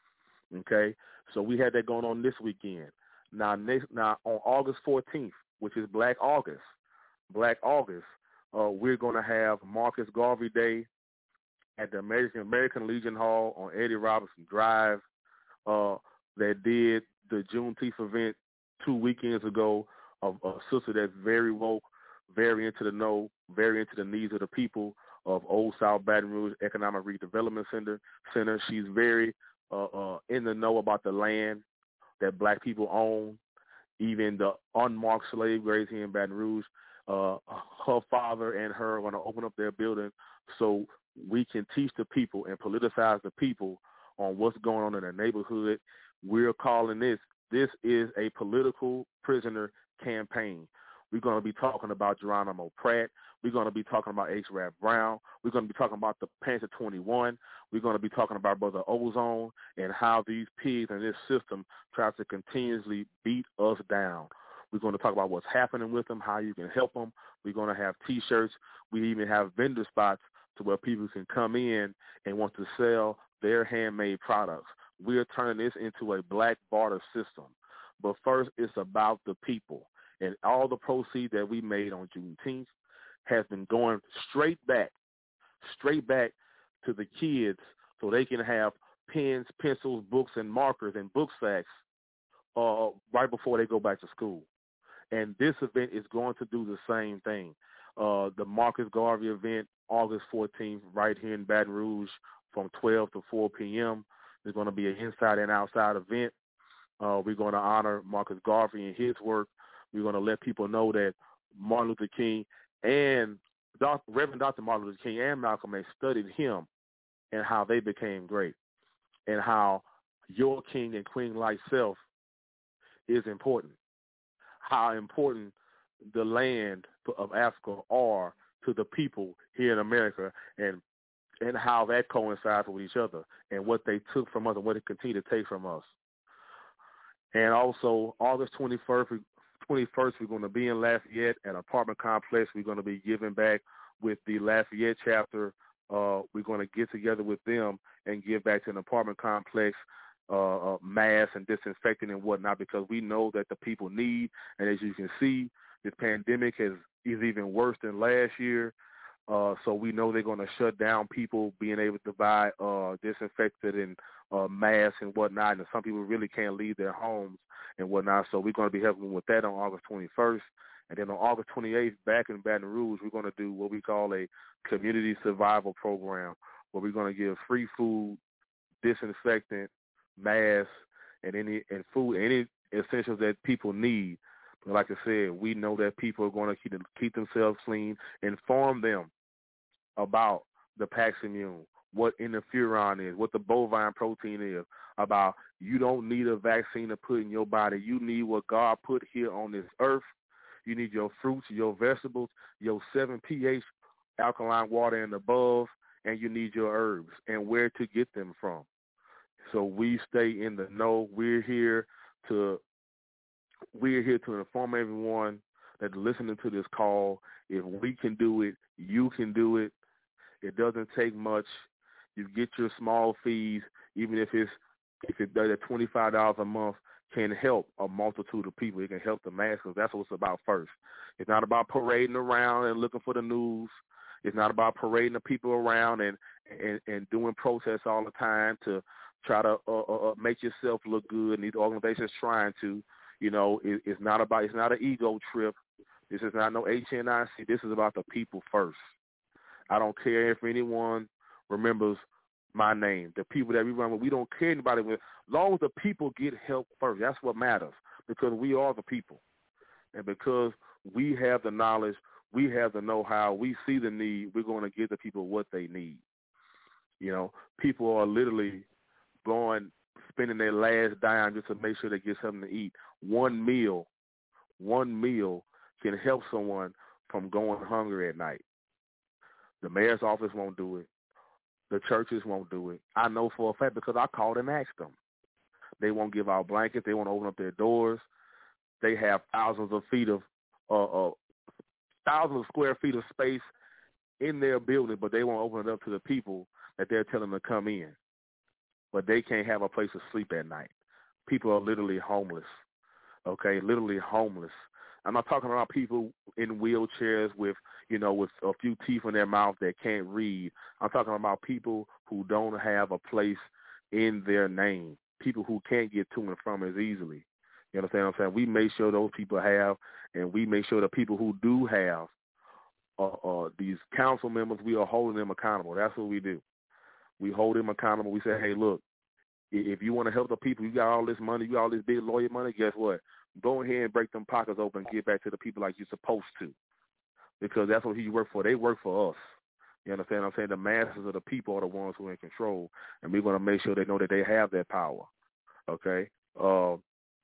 Okay? So we had that going on this weekend. Now, next, now on August fourteenth, which is Black August, Black August, uh, we're going to have Marcus Garvey Day at the American American Legion Hall on Eddie Robinson Drive. Uh, that did the Juneteenth event two weekends ago of a sister that's very woke, very into the know, very into the needs of the people of Old South Baton Rouge Economic Redevelopment Center. Center. She's very uh, uh, in the know about the land that black people own, even the unmarked slave graves here in Baton Rouge. Uh, her father and her are going to open up their building so we can teach the people and politicize the people on what's going on in their neighborhood. We're calling this, this is a political prisoner campaign. We're going to be talking about Geronimo Pratt. We're going to be talking about H. Rap Brown. We're going to be talking about the Panther twenty-one. We're going to be talking about Brother Ozone and how these pigs in this system try to continuously beat us down. We're going to talk about what's happening with them, how you can help them. We're going to have T-shirts. We even have vendor spots to where people can come in and want to sell their handmade products. We're turning this into a black barter system. But first, it's about the people. And all the proceeds that we made on Juneteenth has been going straight back, straight back to the kids so they can have pens, pencils, books, and markers and book sacks uh, right before they go back to school. And this event is going to do the same thing. Uh, the Marcus Garvey event, August fourteenth, right here in Baton Rouge from twelve to four p.m. It's going to be an inside and outside event. Uh, we're going to honor Marcus Garvey and his work. We're going to let people know that Martin Luther King and Doctor Reverend Doctor Martin Luther King and Malcolm X studied him and how they became great and how your king and queen like self is important, how important the land of Africa are to the people here in America, and and how that coincides with each other and what they took from us and what they continue to take from us. And also August twenty-first, twenty-first, we're going to be in Lafayette at an apartment complex. We're going to be giving back with the Lafayette chapter. Uh, we're going to get together with them and give back to an apartment complex, uh, uh, mask and disinfecting and whatnot, because we know that the people need. And as you can see, this pandemic has, is even worse than last year. Uh, so we know they're going to shut down people being able to buy uh, disinfectant and uh, masks and whatnot. And some people really can't leave their homes and whatnot. So we're going to be helping with that on August twenty-first. And then on August twenty-eighth, back in Baton Rouge, we're going to do what we call a community survival program, where we're going to give free food, disinfectant, masks, and any and food, any essentials that people need. But like I said, we know that people are going to keep them, keep themselves clean. Inform them about the Paximune, what interferon is, what the bovine protein is, about you don't need a vaccine to put in your body. You need what God put here on this earth. You need your fruits, your vegetables, your seven pH alkaline water and above, and you need your herbs and where to get them from. So we stay in the know. We're here to we're here to inform everyone that listening to this call, if we can do it, you can do it. It doesn't take much. You get your small fees, even if it's if it does at twenty-five dollars a month, can help a multitude of people. It can help the masses. That's what it's about first. It's not about parading around and looking for the news. It's not about parading the people around and, and, and doing protests all the time to try to uh, uh, make yourself look good. And these organizations trying to, you know, it, it's not about, it's not an ego trip. This is not no H N I C. This is about the people first. I don't care if anyone remembers my name. The people that we run with, we don't care anybody with. As long as the people get help first, that's what matters, because we are the people. And because we have the knowledge, we have the know-how, we see the need, we're going to give the people what they need. You know, people are literally going, spending their last dime just to make sure they get something to eat. One meal, one meal can help someone from going hungry at night. The mayor's office won't do it. The churches won't do it. I know for a fact because I called and asked them. They won't give out blankets. They won't open up their doors. They have thousands of feet of, uh, uh, thousands of square feet of space in their building, but they won't open it up to the people that they're telling them to come in. But they can't have a place to sleep at night. People are literally homeless, okay, literally homeless. I'm not talking about people in wheelchairs with, you know, with a few teeth in their mouth that can't read. I'm talking about people who don't have a place in their name, people who can't get to and from as easily. You understand what I'm saying? We make sure those people have, and we make sure the people who do have uh, uh, these council members, we are holding them accountable. That's what we do. We hold them accountable. We say, hey, look, if you want to help the people, you got all this money, you got all this big lawyer money, guess what? Go ahead and break them pockets open and give back to the people like you're supposed to, because that's what you work for. They work for us. You understand what I'm saying? The masses of the people are the ones who are in control, and we're going to make sure they know that they have that power, okay? Uh,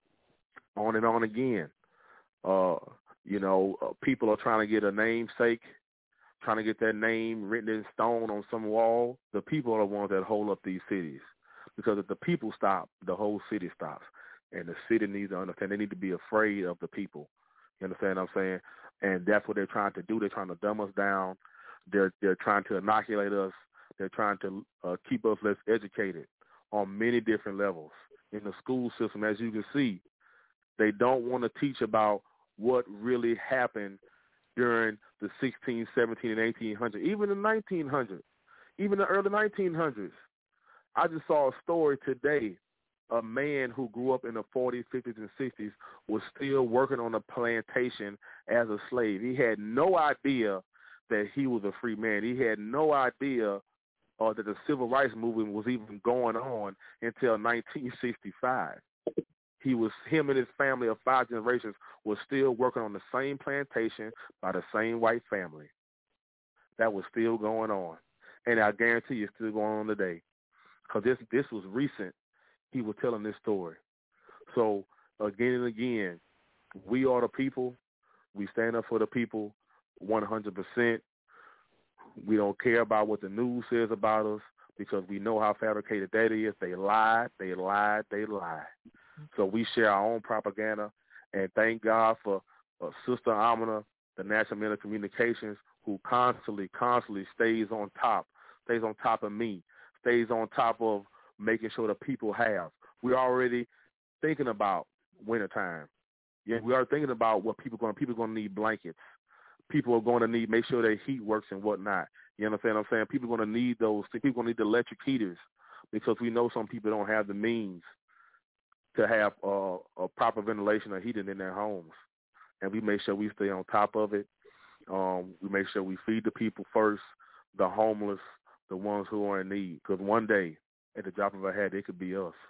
on and on again. Uh, you know, uh, people are trying to get a namesake, trying to get that name written in stone on some wall. The people are the ones that hold up these cities, because if the people stop, the whole city stops. And the city needs to understand they need to be afraid of the people. You understand what I'm saying? And that's what they're trying to do. They're trying to dumb us down. They're they're trying to inoculate us. They're trying to uh, keep us less educated on many different levels. In the school system, as you can see, they don't want to teach about what really happened during the sixteen, seventeen, and eighteen hundreds, even the nineteen hundreds, even the early nineteen hundreds. I just saw a story today. A man who grew up in the forties, fifties, and sixties was still working on a plantation as a slave. He had no idea that he was a free man. He had no idea uh, that the civil rights movement was even going on until nineteen sixty-five. He was, him and his family of five generations was still working on the same plantation by the same white family. That was still going on. And I guarantee you it's still going on today, because this, this was recent. He was telling this story. So, again and again, we are the people. We stand up for the people one hundred percent. We don't care about what the news says about us, because we know how fabricated that is. They lied, they lied, they lied. So we share our own propaganda, and thank God for uh, Sister Amina, the National Men of Communications, who constantly, constantly stays on top, stays on top of me, stays on top of making sure the people have. We're already thinking about wintertime. Yeah, we are thinking about what people are going. People are going to need blankets. People are going to need make sure their heat works and whatnot. You understand what I'm saying? People are going to need those. People are going to need the electric heaters, because we know some people don't have the means to have uh, a proper ventilation or heating in their homes, and we make sure we stay on top of it. Um, we make sure we feed the people first, the homeless, the ones who are in need, because one day, at the drop of a hat, it could be us.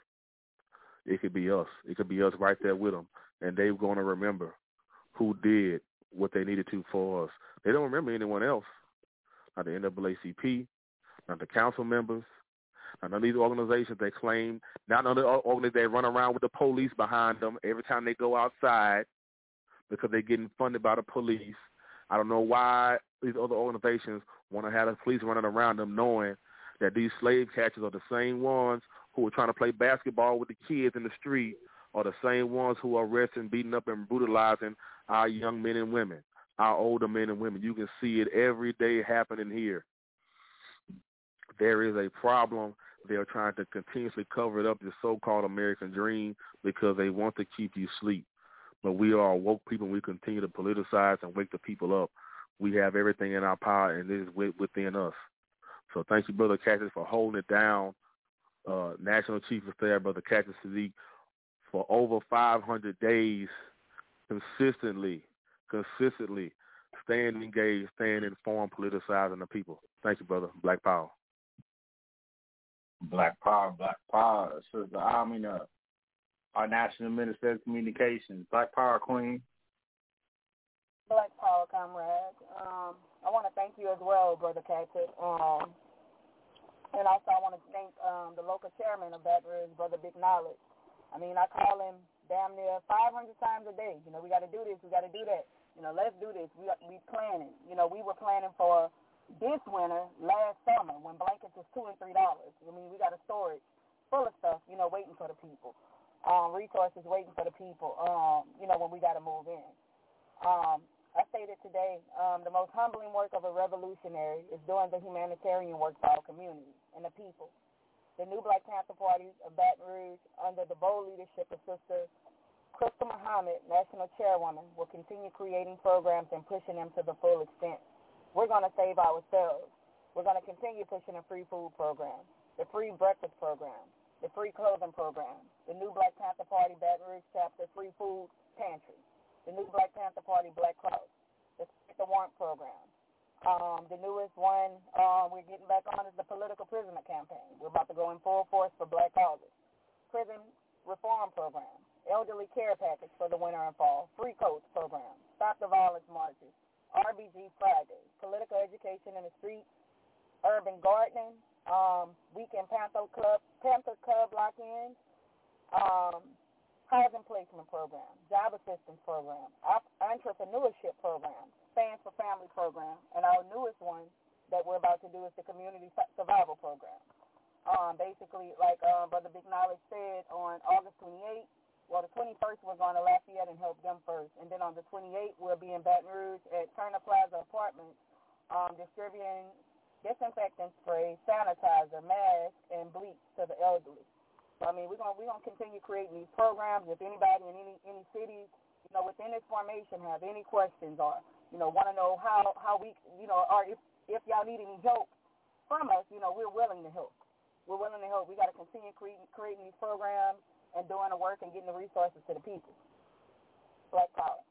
It could be us. It could be us right there with them, and they're going to remember who did what they needed to for us. They don't remember anyone else, not the N double A C P, not the council members, not none of these organizations that claim, not none of the organizations that run around with the police behind them every time they go outside because they're getting funded by the police. I don't know why these other organizations want to have the police running around them, knowing that these slave catchers are the same ones who are trying to play basketball with the kids in the street, are the same ones who are arresting, beating up, and brutalizing our young men and women, our older men and women. You can see it every day happening here. There is a problem. They're trying to continuously cover it up, the so-called American dream, because they want to keep you asleep. But we are woke people, and we continue to politicize and wake the people up. We have everything in our power, and it is within us. So thank you, Brother Cactus, for holding it down. Uh, National Chief of Staff, Brother Cactus Sadiq, for over five hundred days, consistently, consistently staying engaged, staying informed, politicizing the people. Thank you, brother. Black Power. Black Power, Black Power. Sister Amina, our National Minister of Communications. Black Power, Queen. Black Power, comrades. Um, I want to thank you as well, Brother Cactus. Um, and also I want to thank um, the local chairman of Baton Rouge, Brother Big Knowledge. I mean, I call him damn near five hundred times a day. You know, we got to do this, we got to do that. You know, let's do this. We we planning. You know, we were planning for this winter last summer when blankets was two and three dollars. I mean, we got a storage full of stuff, you know, waiting for the people. Um, resources waiting for the people. Um, you know, when we got to move in. Um, I stated said today, um, the most humbling work of a revolutionary is doing the humanitarian work for our community and the people. The new Black Panther Party of Baton Rouge, under the bold leadership of Sister Crystal Muhammad, National Chairwoman, will continue creating programs and pushing them to the full extent. We're going to save ourselves. We're going to continue pushing the free food program, the free breakfast program, the free clothing program, the new Black Panther Party Baton Rouge chapter free food pantry, the new Black Panther Party Black Cross, the the Warrant program. Um, the newest one um, we're getting back on is the political prisoner campaign. We're about to go in full force for Black causes. Prison reform program, elderly care package for the winter and fall, free coats program, stop the violence marches, R B G Friday, political education in the streets, urban gardening, um, weekend Panther Club, Panther Club lock-ins, um, housing placement program, job assistance program, entrepreneurship program, Fans for Family program, and our newest one that we're about to do is the community survival program. Um, basically, like uh, Brother Big Knowledge said, on August twenty-eighth, well, the twenty-first, we're going to Lafayette and help them first. And then on the twenty-eighth, we'll be in Baton Rouge at Turner Plaza Apartments, um, distributing disinfectant spray, sanitizer, mask, and bleach to the elderly. So, I mean, we're going we're gonna continue creating these programs. If anybody in any, any cities, you know, within this formation have any questions or, you know, want to know how, how we, you know, or if, if y'all need any help from us, you know, we're willing to help. We're willing to help. We got to continue creating, creating these programs and doing the work and getting the resources to the people. Black power.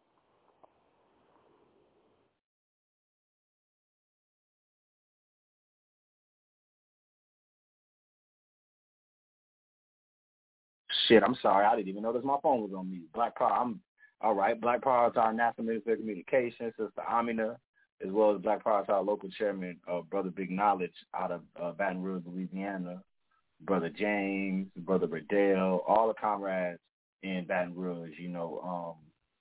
Shit, I'm sorry. I didn't even notice my phone was on mute. Black Power. I'm all right. Black Power to our National Minister of Communications, Sister Amina, as well as Black Power to our local chairman, uh, Brother Big Knowledge out of uh, Baton Rouge, Louisiana, Brother James, Brother Riddell, all the comrades in Baton Rouge. You know,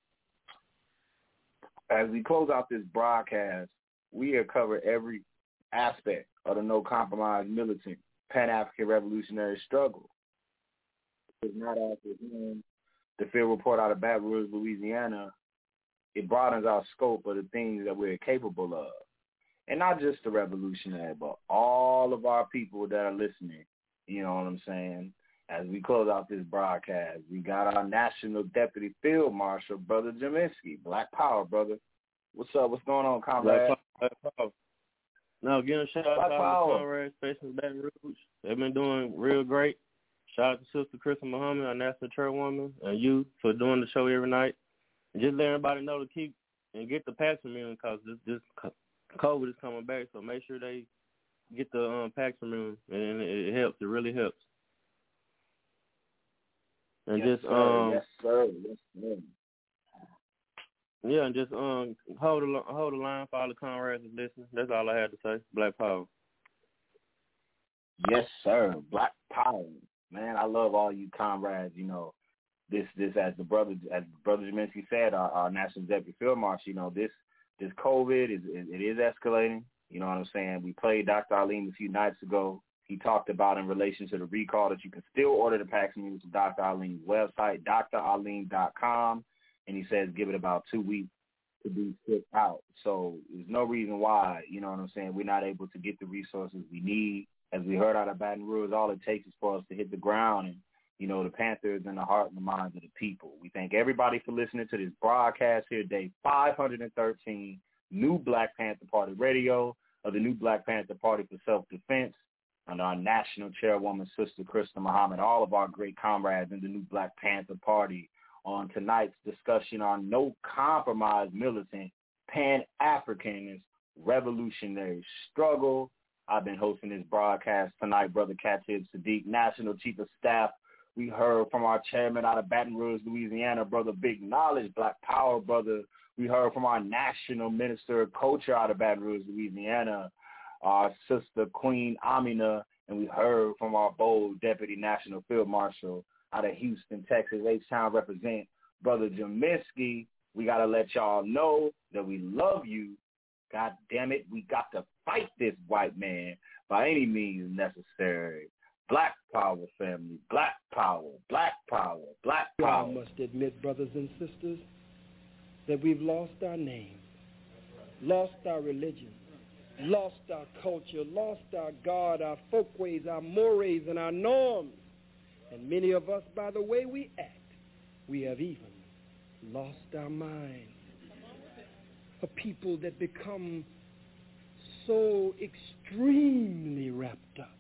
um, as we close out this broadcast, we have covered every aspect of the no compromise militant Pan-African revolutionary struggle. It's not after him. The field report out of Baton Rouge, Louisiana, it broadens our scope of the things that we're capable of. And not just the revolutionary, but all of our people that are listening, you know what I'm saying? As we close out this broadcast, we got our National Deputy Field Marshal, Brother Jaminsky. Black Power, brother. What's up? What's going on, comrade? Black Power. Now, again, shout out to all the comrades facing Baton Rouge. They've been doing real great. Shout out to Sister Crystal Muhammad, our National Chairwoman, and you for doing the show every night. And just let everybody know to keep and get the Paxlovid because this, this COVID is coming back. So make sure they get the um, Paxlovid, and it, it helps. It really helps. And yes, just sir. um, yes, sir. Yes, sir. Yeah, and just um, hold the hold the line for all the comrades and listening. That's all I had to say. Black Power. Yes, sir. Black Power. Man, I love all you comrades. You know, this this as the brother as Brother Jaminsky said, our, our National Deputy Field Marshal. You know, this this COVID is it is escalating. You know what I'm saying? We played Doctor Alim a few nights ago. He talked about in relation to the recall that you can still order the Paxlovid from Doctor Alim's website, D R alim dot com, and he says give it about two weeks to be shipped out. So there's no reason why, you know what I'm saying, we're not able to get the resources we need. As we heard out of Baton Rouge, all it takes is for us to hit the ground, and, you know, the Panthers in the heart and the minds of the people. We thank everybody for listening to this broadcast here, day five hundred thirteen, New Black Panther Party Radio of the New Black Panther Party for Self-Defense, and our National Chairwoman, Sister Crystal Muhammad, all of our great comrades in the New Black Panther Party on tonight's discussion on no compromise militant Pan-Africanist revolutionary struggle. I've been hosting this broadcast tonight, Brother Khatib Sadiq, National Chief of Staff. We heard from our chairman out of Baton Rouge, Louisiana, Brother Big Knowledge, Black Power, brother. We heard from our National Minister of Culture out of Baton Rouge, Louisiana, our sister Queen Amina, and we heard from our bold Deputy National Field Marshal out of Houston, Texas, H-Town represent, Brother Jaminsky. We got to let y'all know that we love you. God damn it, we got to fight this white man by any means necessary. Black power, family. Black power. Black power. Black power. I must admit, brothers and sisters, that we've lost our name. lost our religion, lost our culture, lost our God, our folkways, our mores, and our norms. And many of us, by the way we act, we have even lost our minds. A people that become so extremely wrapped up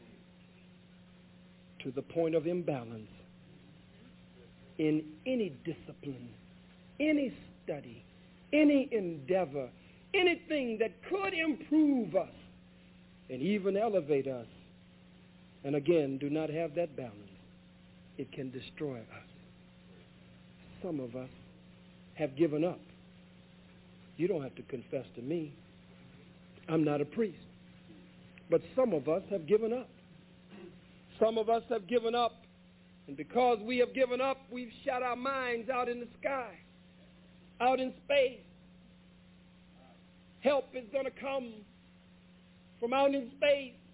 to the point of imbalance in any discipline, any study, any endeavor, anything that could improve us and even elevate us. And again, do not have that balance. It can destroy us. Some of us have given up. You don't have to confess to me. I'm not a priest. But some of us have given up. Some of us have given up. And because we have given up, we've shot our minds out in the sky, out in space. Help is going to come from out in space.